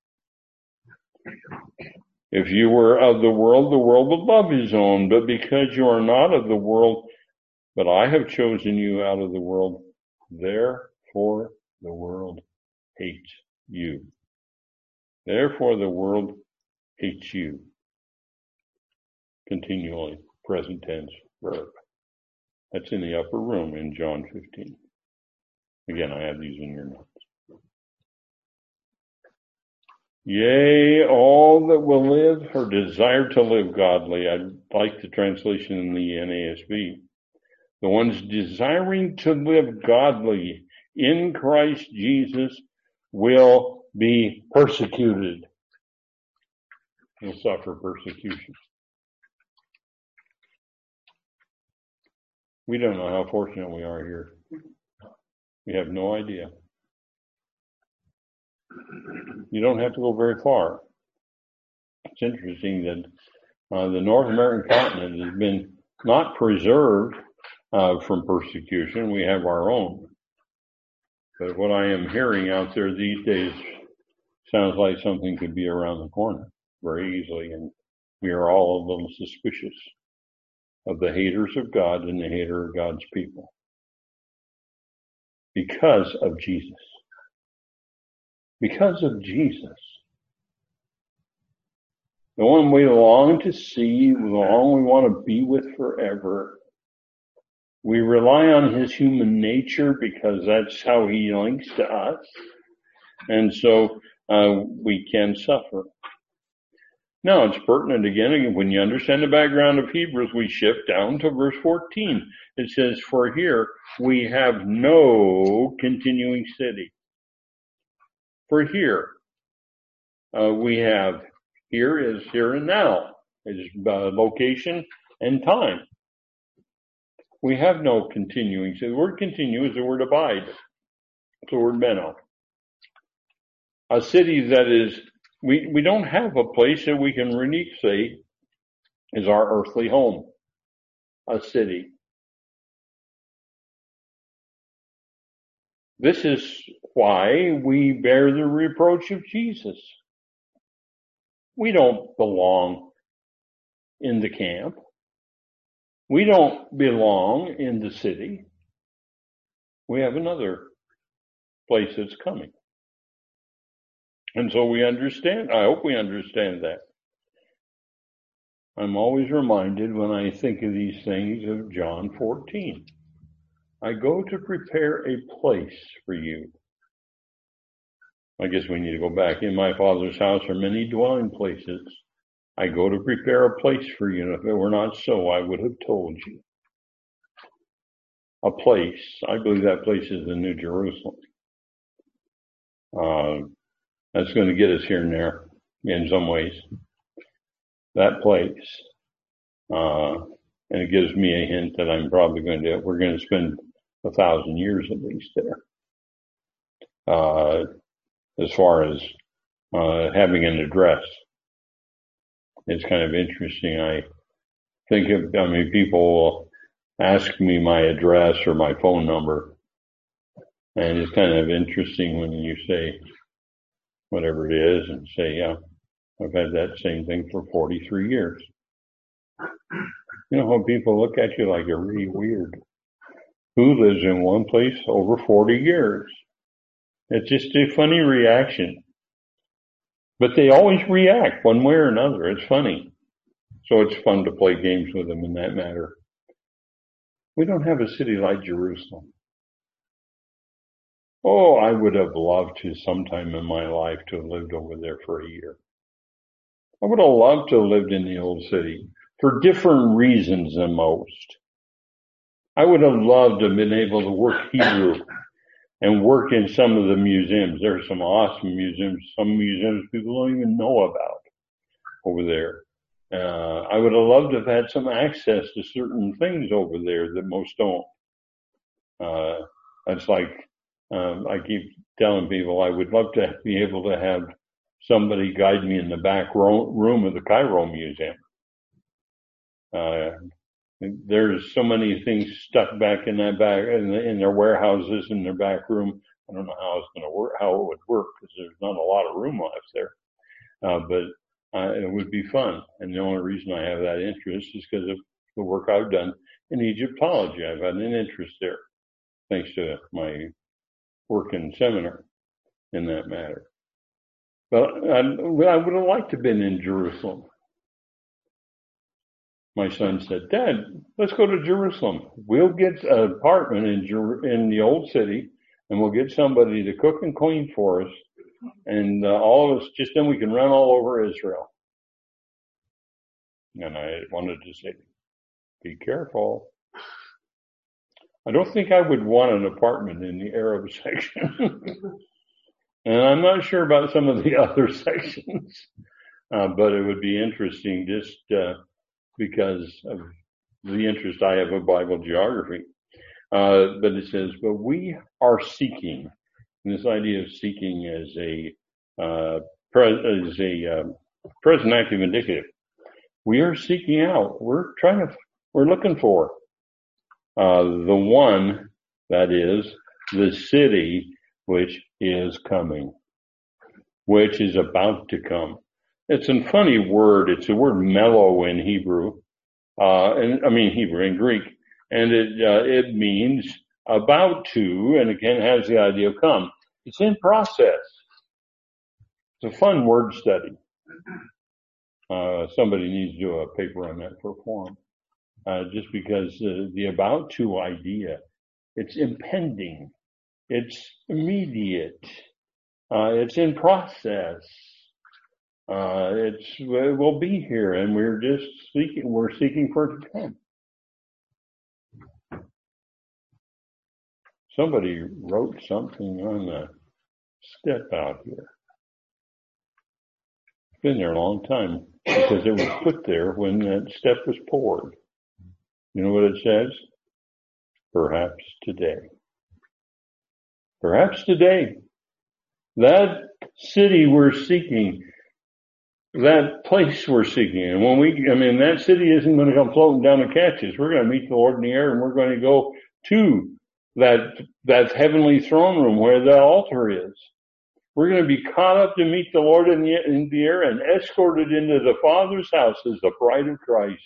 If you were of the world, the world would love his own. But because you are not of the world, but I have chosen you out of the world, therefore the world hates you. Therefore the world hates you. Continually, present tense verb. That's in the upper room in John fifteen. Again, I have these in your notes. Yea, all that will live or desire to live godly. I like the translation in the N A S B. The ones desiring to live godly in Christ Jesus will be persecuted. Will suffer persecution. We don't know how fortunate we are here. We have no idea. You don't have to go very far. It's interesting that uh, the North American continent has been not preserved uh, from persecution. We have our own. But what I am hearing out there these days sounds like something could be around the corner very easily, and we are all a little suspicious of the haters of God and the hater of God's people because of Jesus. Because of Jesus. The one we long to see, the one we want to be with forever. We rely on his human nature because that's how he links to us. And so uh, we can suffer. Now, it's pertinent again, when you understand the background of Hebrews, we shift down to verse fourteen. It says, for here we have no continuing city. For here, uh, we have, here is here and now, is uh, location and time. We have no continuing city. The word continue is the word abide. It's the word beno. A city that is, we, we don't have a place that we can really say is our earthly home. A city. This is why we bear the reproach of Jesus. We don't belong in the camp. We don't belong in the city. We have another place that's coming. And so we understand, I hope we understand that. I'm always reminded when I think of these things of John fourteen. I go to prepare a place for you. I guess we need to go back. In my Father's house are many dwelling places. I go to prepare a place for you. And if it were not so, I would have told you. A place. I believe that place is the New Jerusalem. Uh, that's going to get us here and there in some ways. That place. Uh, and it gives me a hint that I'm probably going to, we're going to spend a thousand years at least there. Uh, as far as uh, having an address. It's kind of interesting. I think of, I mean, people ask me my address or my phone number, and it's kind of interesting when you say whatever it is and say, yeah, I've had that same thing for forty-three years. You know how people look at you like you're really weird. Who lives in one place over forty years? It's just a funny reaction. But they always react one way or another. It's funny. So it's fun to play games with them in that matter. We don't have a city like Jerusalem. Oh, I would have loved to sometime in my life to have lived over there for a year. I would have loved to have lived in the old city for different reasons than most. I would have loved to have been able to work Hebrew and work in some of the museums. There are some awesome museums, some museums people don't even know about over there. Uh, I would have loved to have had some access to certain things over there that most don't. Uh, it's like, um, I keep telling people I would love to be able to have somebody guide me in the back room of the Cairo Museum. Uh, there's so many things stuck back in that back in, the, in their warehouses in their back room. I don't know how it's going to work, how it would work, because there's not a lot of room left there. Uh, but uh, it would be fun. And the only reason I have that interest is because of the work I've done in Egyptology. I've had an interest there, thanks to my work in seminar in that matter. But I, I would have liked to have been in Jerusalem. My son said, Dad, let's go to Jerusalem. We'll get an apartment in Jer- in the old city, and we'll get somebody to cook and clean for us. And uh, all of us, just then we can run all over Israel. And I wanted to say, be careful. I don't think I would want an apartment in the Arab section. And I'm not sure about some of the other sections. Uh, but it would be interesting just uh, because of the interest I have in Bible geography. Uh, but it says, but we are seeking. And this idea of seeking as a uh, pre- as a uh, present active indicative. We are seeking out. We're trying to. We're looking for uh, the one that is the city which is coming, which is about to come. It's a funny word. It's the word mellow in Hebrew, uh, and I mean Hebrew in Greek, and it uh, it means about to, and again has the idea of come. It's in process. It's a fun word study. Uh, somebody needs to do a paper on that for form, uh, just because uh, the about to idea, it's impending, it's immediate, uh, it's in process. Uh, it's, it will be here, and we're just seeking, we're seeking for it to come. Somebody wrote something on the step out here. It's been there a long time because it was put there when that step was poured. You know what it says? Perhaps today. Perhaps today. That city we're seeking, that place we're seeking. And when we, I mean, that city isn't going to come floating down to catch us. We're going to meet the Lord in the air, and we're going to go to that, that heavenly throne room where the altar is. We're going to be caught up to meet the Lord in the, in the air and escorted into the Father's house as the bride of Christ.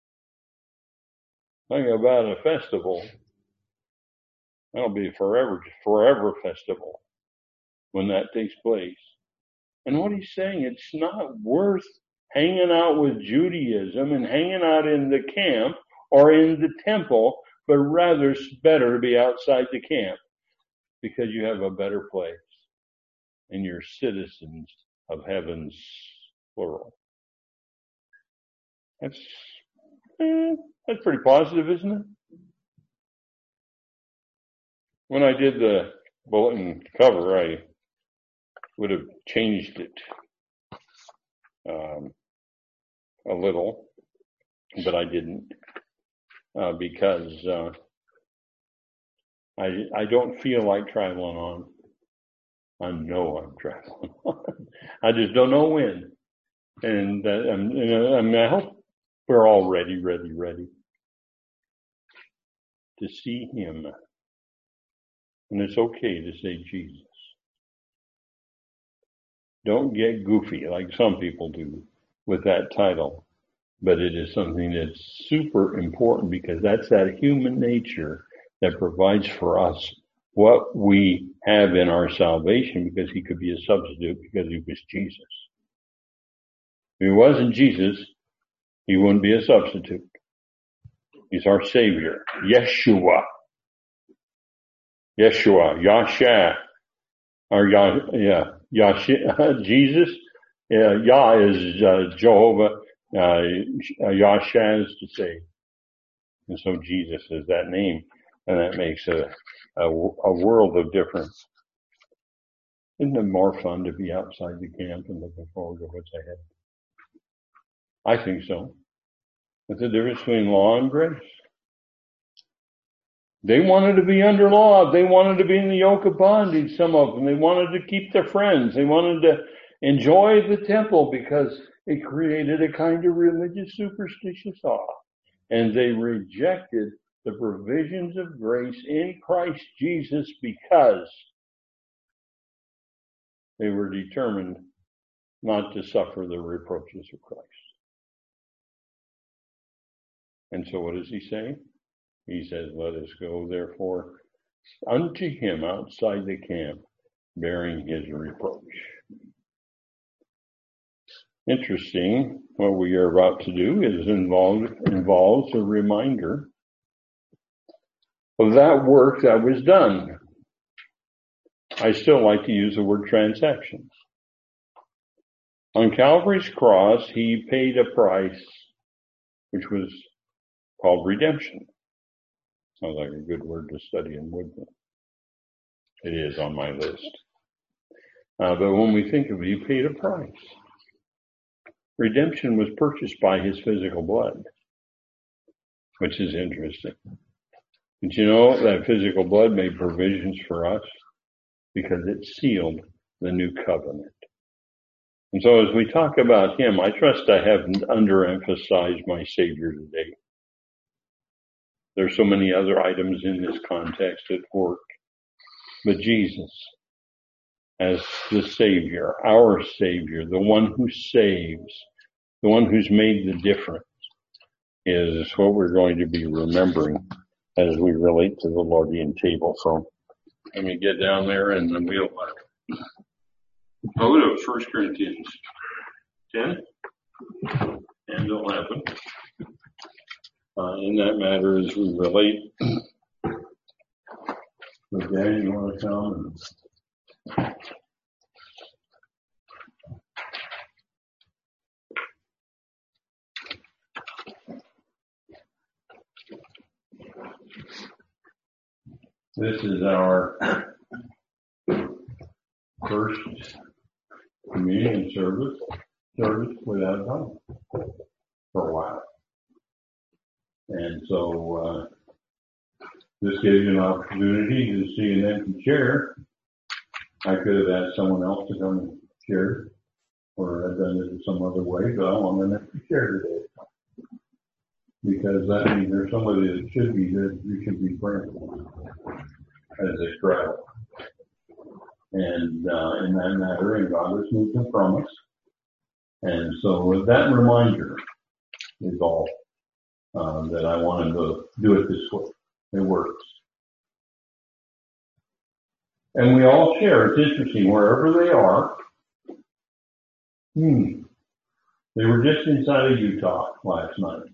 Think about a festival. That'll be a forever, forever festival when that takes place. And what he's saying, it's not worth hanging out with Judaism and hanging out in the camp or in the temple, but rather it's better to be outside the camp because you have a better place and you're citizens of heaven's plural. That's, eh, that's pretty positive, isn't it? When I did the bulletin cover, I would have changed it um, a little, but I didn't uh, because uh, I I don't feel like traveling on. I know I'm traveling on. I just don't know when, and, uh, and, and I mean I hope we're all ready, ready, ready to see Him, and it's okay to say Jesus. Don't get goofy like some people do with that title, but it is something that's super important because that's that human nature that provides for us what we have in our salvation because He could be a substitute because He was Jesus. If He wasn't Jesus, He wouldn't be a substitute. He's our Savior. Yeshua. Yeshua. Yasha. Or Yah, yeah. Yasha, Jesus. Yeah, Yah is uh, Jehovah. Uh, Yasha is to save. And so Jesus is that name. And that makes a, a, a world of difference. Isn't it more fun to be outside the camp and looking forward to what's ahead? I think so. It's the difference between law and grace. They wanted to be under law. They wanted to be in the yoke of bondage, some of them. They wanted to keep their friends. They wanted to enjoy the temple because it created a kind of religious, superstitious awe. And they rejected the provisions of grace in Christ Jesus because they were determined not to suffer the reproaches of Christ. And so what does he say? He says, let us go, therefore, unto him outside the camp, bearing his reproach. Interesting, what we are about to do is involved, involves a reminder of that work that was done. I still like to use the word transaction. On Calvary's cross, he paid a price which was called redemption. Sounds like a good word to study in Woodman. It is on my list. Uh, but when we think of it, he paid a price. Redemption was purchased by his physical blood, which is interesting. But you know, that physical blood made provisions for us because it sealed the new covenant. And so as we talk about him, I trust I haven't underemphasized my Savior today. There's so many other items in this context at work. But Jesus, as the Savior, our Savior, the one who saves, the one who's made the difference, is what we're going to be remembering as we relate to the Lordian table. So let me get down there and then we'll go to First Corinthians ten and eleven. Uh, in that matter, as we relate, so Dan, you want to come? And this is our first communion service, service without home for a while. And so, uh, this gives you an opportunity to see an empty chair. I could have asked someone else to come and share, or I've done it some other way, but I want an empty chair today. Because that means there's somebody that should be there, you should be praying for as they travel. And, uh, in that matter, and God has moved them from us. And so with that reminder is all. Um, that I wanted to do it this way. It works. And we all share. It's interesting. Wherever they are, hmm, they were just inside of Utah last night.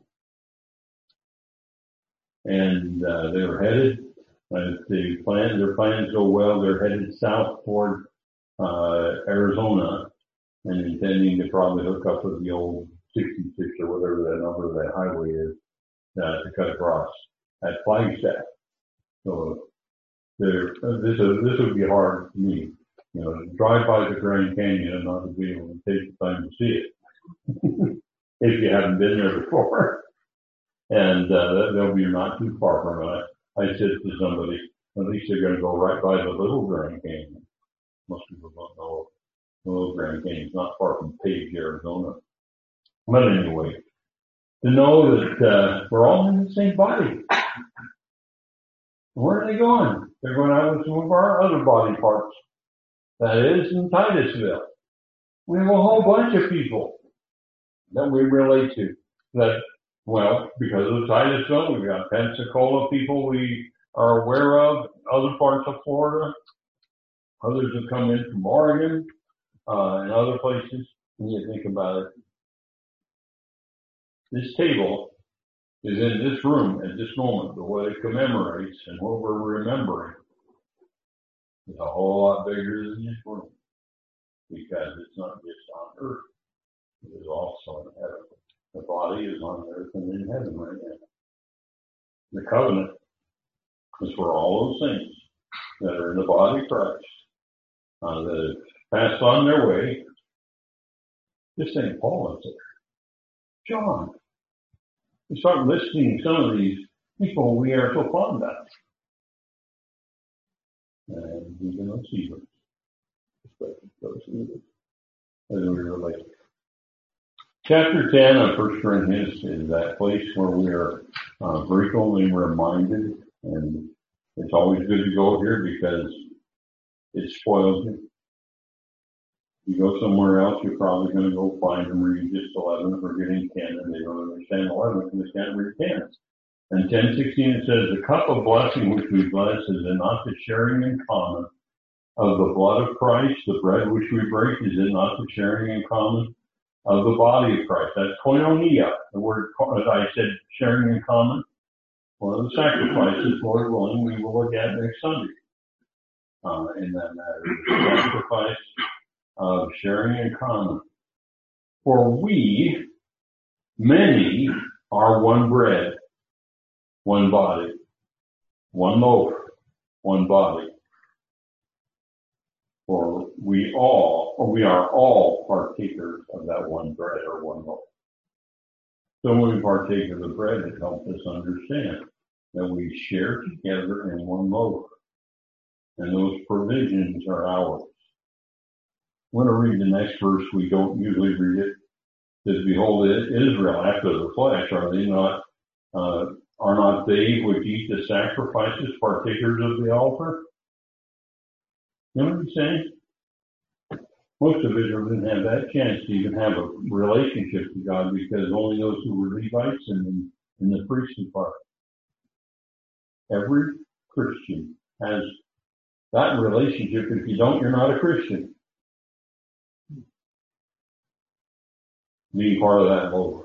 And uh, they were headed, uh, the plan, their plans go well, they're headed south toward uh, Arizona and intending to probably hook up with the old sixty-six or whatever that number of that highway is. Uh, to cut across at Flagstaff. So there, this is, this would be hard for me, you know, to drive by the Grand Canyon and not to be able to take the time to see it if you haven't been there before. And uh, they'll be not too far from it. I, I said to somebody, at least they're going to go right by the Little Grand Canyon. Most people don't know the Little Grand Canyon is not far from Page, Arizona. But anyway, to know that uh, we're all in the same body. Where are they going? They're going out with some of our other body parts. That is in Titusville. We have a whole bunch of people that we relate to. That, well, because of Titusville, we've got Pensacola people we are aware of, other parts of Florida. Others have come in from Oregon uh, and other places. When you think about it, this table is in this room at this moment, but what it commemorates and what we're remembering is a whole lot bigger than this room, because it's not just on earth, it is also in heaven. The body is on earth and in heaven right now. The covenant is for all those things that are in the body of Christ, uh, that have passed on their way. This ain't Paul, is it? John. We start listening to some of these people we are so fond of. even those Hebrews, especially those leaders, as we relate. Chapter ten of First Corinthians is that place where we are uh, frequently reminded, and it's always good to go here because it spoils you. You go somewhere else, you're probably going to go find them reading just eleven, forgetting ten, and they don't understand eleven because they can't read ten. And ten sixteen it says, the cup of blessing which we bless is it not the sharing in common of the blood of Christ? The bread which we break, is it not the sharing in common of the body of Christ? That's koinonia. The word, as I said, sharing in common. One of the sacrifices, Lord willing, we will look at next Sunday. Uh, in that matter, the sacrifice of sharing in common. For we, many, are one bread, one body, one loaf, one body. For we all, or we are all partakers of that one bread or one loaf. So when we partake of the bread, it helps us understand that we share together in one loaf. And those provisions are ours. I want to read the next verse. We don't usually read it. It says, behold, Israel after the flesh, are they not, uh, are not they which eat the sacrifices partakers of the altar? You know what I'm saying? Most of Israel didn't have that chance to even have a relationship to God because only those who were Levites and in the priestly part. Every Christian has that relationship. If you don't, you're not a Christian. Being part of that loaf.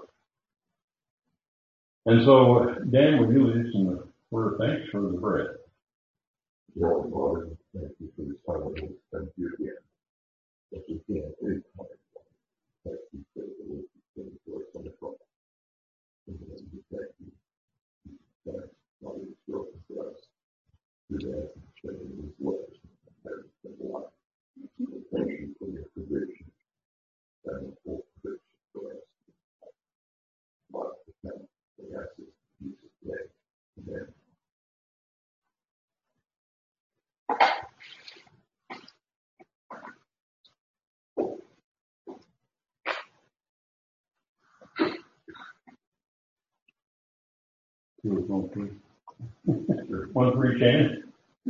And so, Dan, would you lead us in the word of thanks for the bread? Lord, Lord, thank you for this time. Thank you again. Thank you again. Thank you for the work you've done for us on the cross. And then we thank you. Thanks, Lord, it's broken for us. Through that, shedding his blood and life. Thank you for your provision. And the full provision for us. Lord, we thank you. We ask this in Jesus' name. Amen. One for each. One for each hand.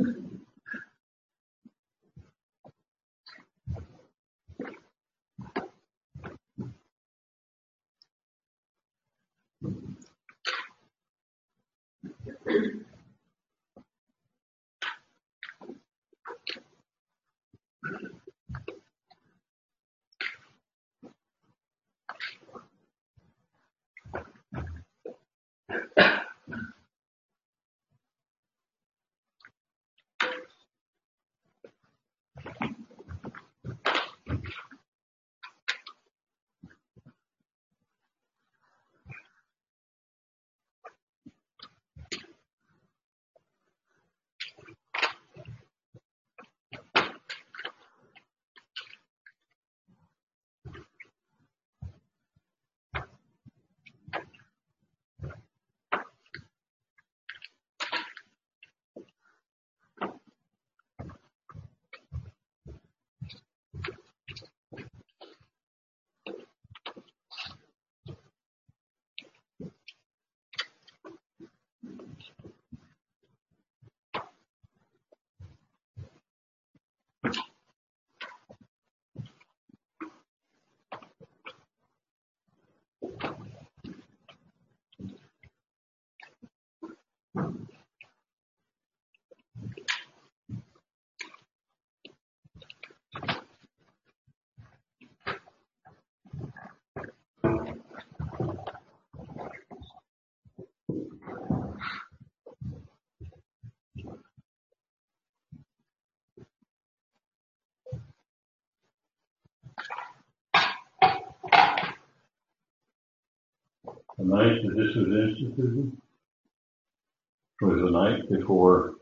The night that this was instituted was the night before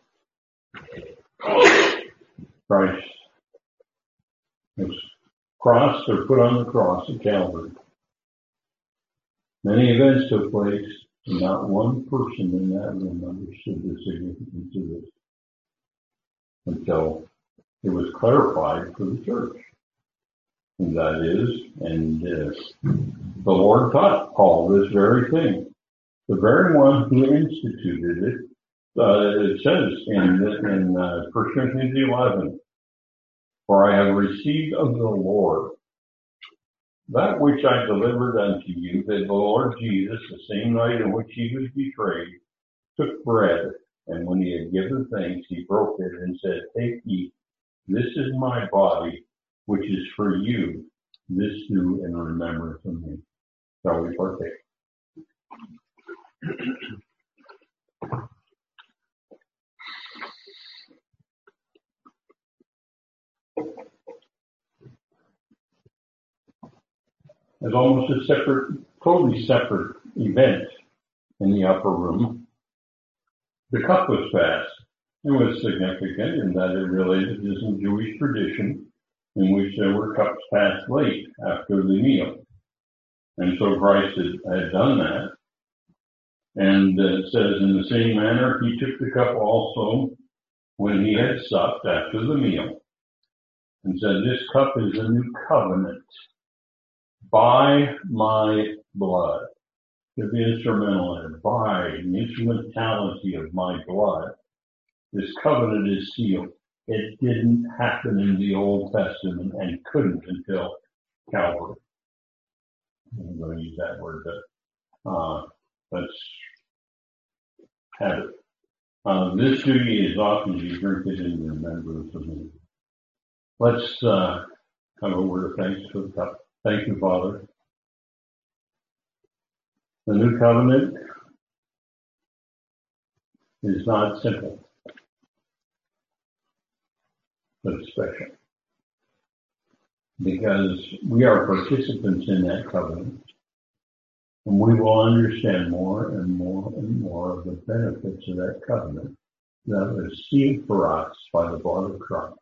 Christ was crossed or put on the cross at Calvary. Many events took place, and not one person in that room understood the significance of this until it was clarified for the church. And that is, and uh, the Lord taught Paul this very thing. The very one who instituted it, uh, it says in, in uh, First Corinthians eleven, for I have received of the Lord that which I delivered unto you, that the Lord Jesus, the same night in which he was betrayed, took bread, and when he had given thanks, he broke it and said, take, eat, this is my body, which is for you. This do in remembrance of me. Shall we partake? As almost a separate, totally separate event in the upper room, the cup was passed. It was significant in that it related to some Jewish tradition in which there were cups passed late after the meal. And so Christ had, had done that. And uh, it says, in the same manner, he took the cup also when he had supped after the meal and said, this cup is a new covenant by my blood. To be instrumental in it, by the instrumentality of my blood. This covenant is sealed. It didn't happen in the Old Testament and couldn't until Calvary. I'm going to use that word, but uh, let's have it. Uh, this do ye as often as you drink it in remembrance of me. Let's uh, have a word of thanks for the cup. Thank you, Father. The new covenant is not simple, but special. Because we are participants in that covenant. And we will understand more and more and more of the benefits of that covenant that was sealed for us by the blood of Christ.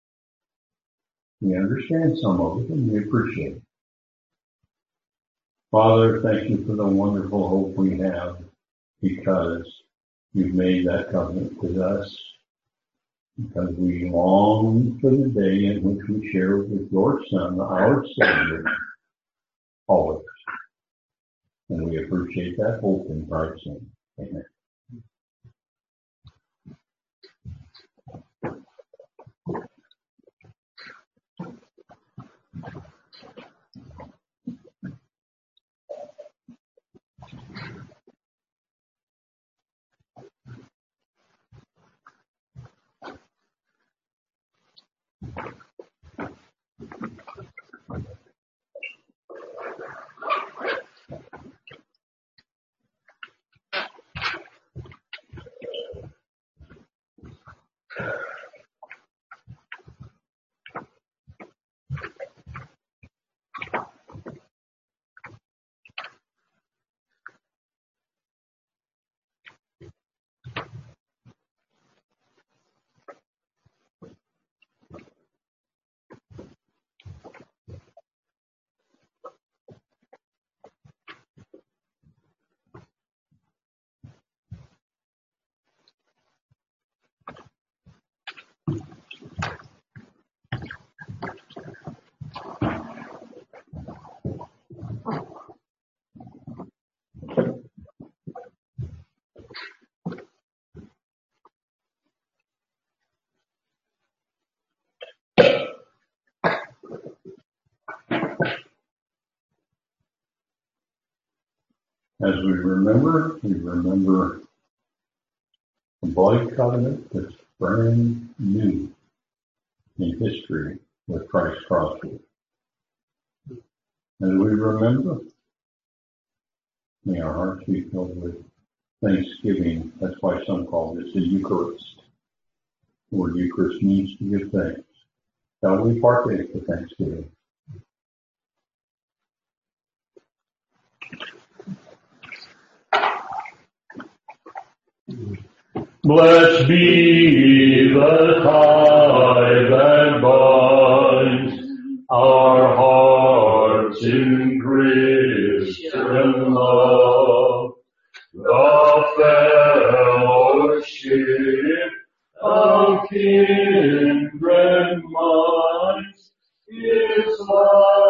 We understand some of it and we appreciate it. Father, thank you for the wonderful hope we have because you've made that covenant with us, because we long for the day in which we share with your Son, our Savior, always. And we appreciate that hope in Christ's name. Amen. As we remember, we remember the blood covenant that's brand new in history with Christ's crossroads. As we remember, may our hearts be filled with thanksgiving. That's why some call this the Eucharist. The word Eucharist means to give thanks. Shall we partake of thanksgiving? Blessed be the tie that binds our hearts in Christian love, the fellowship of kindred Christ is love.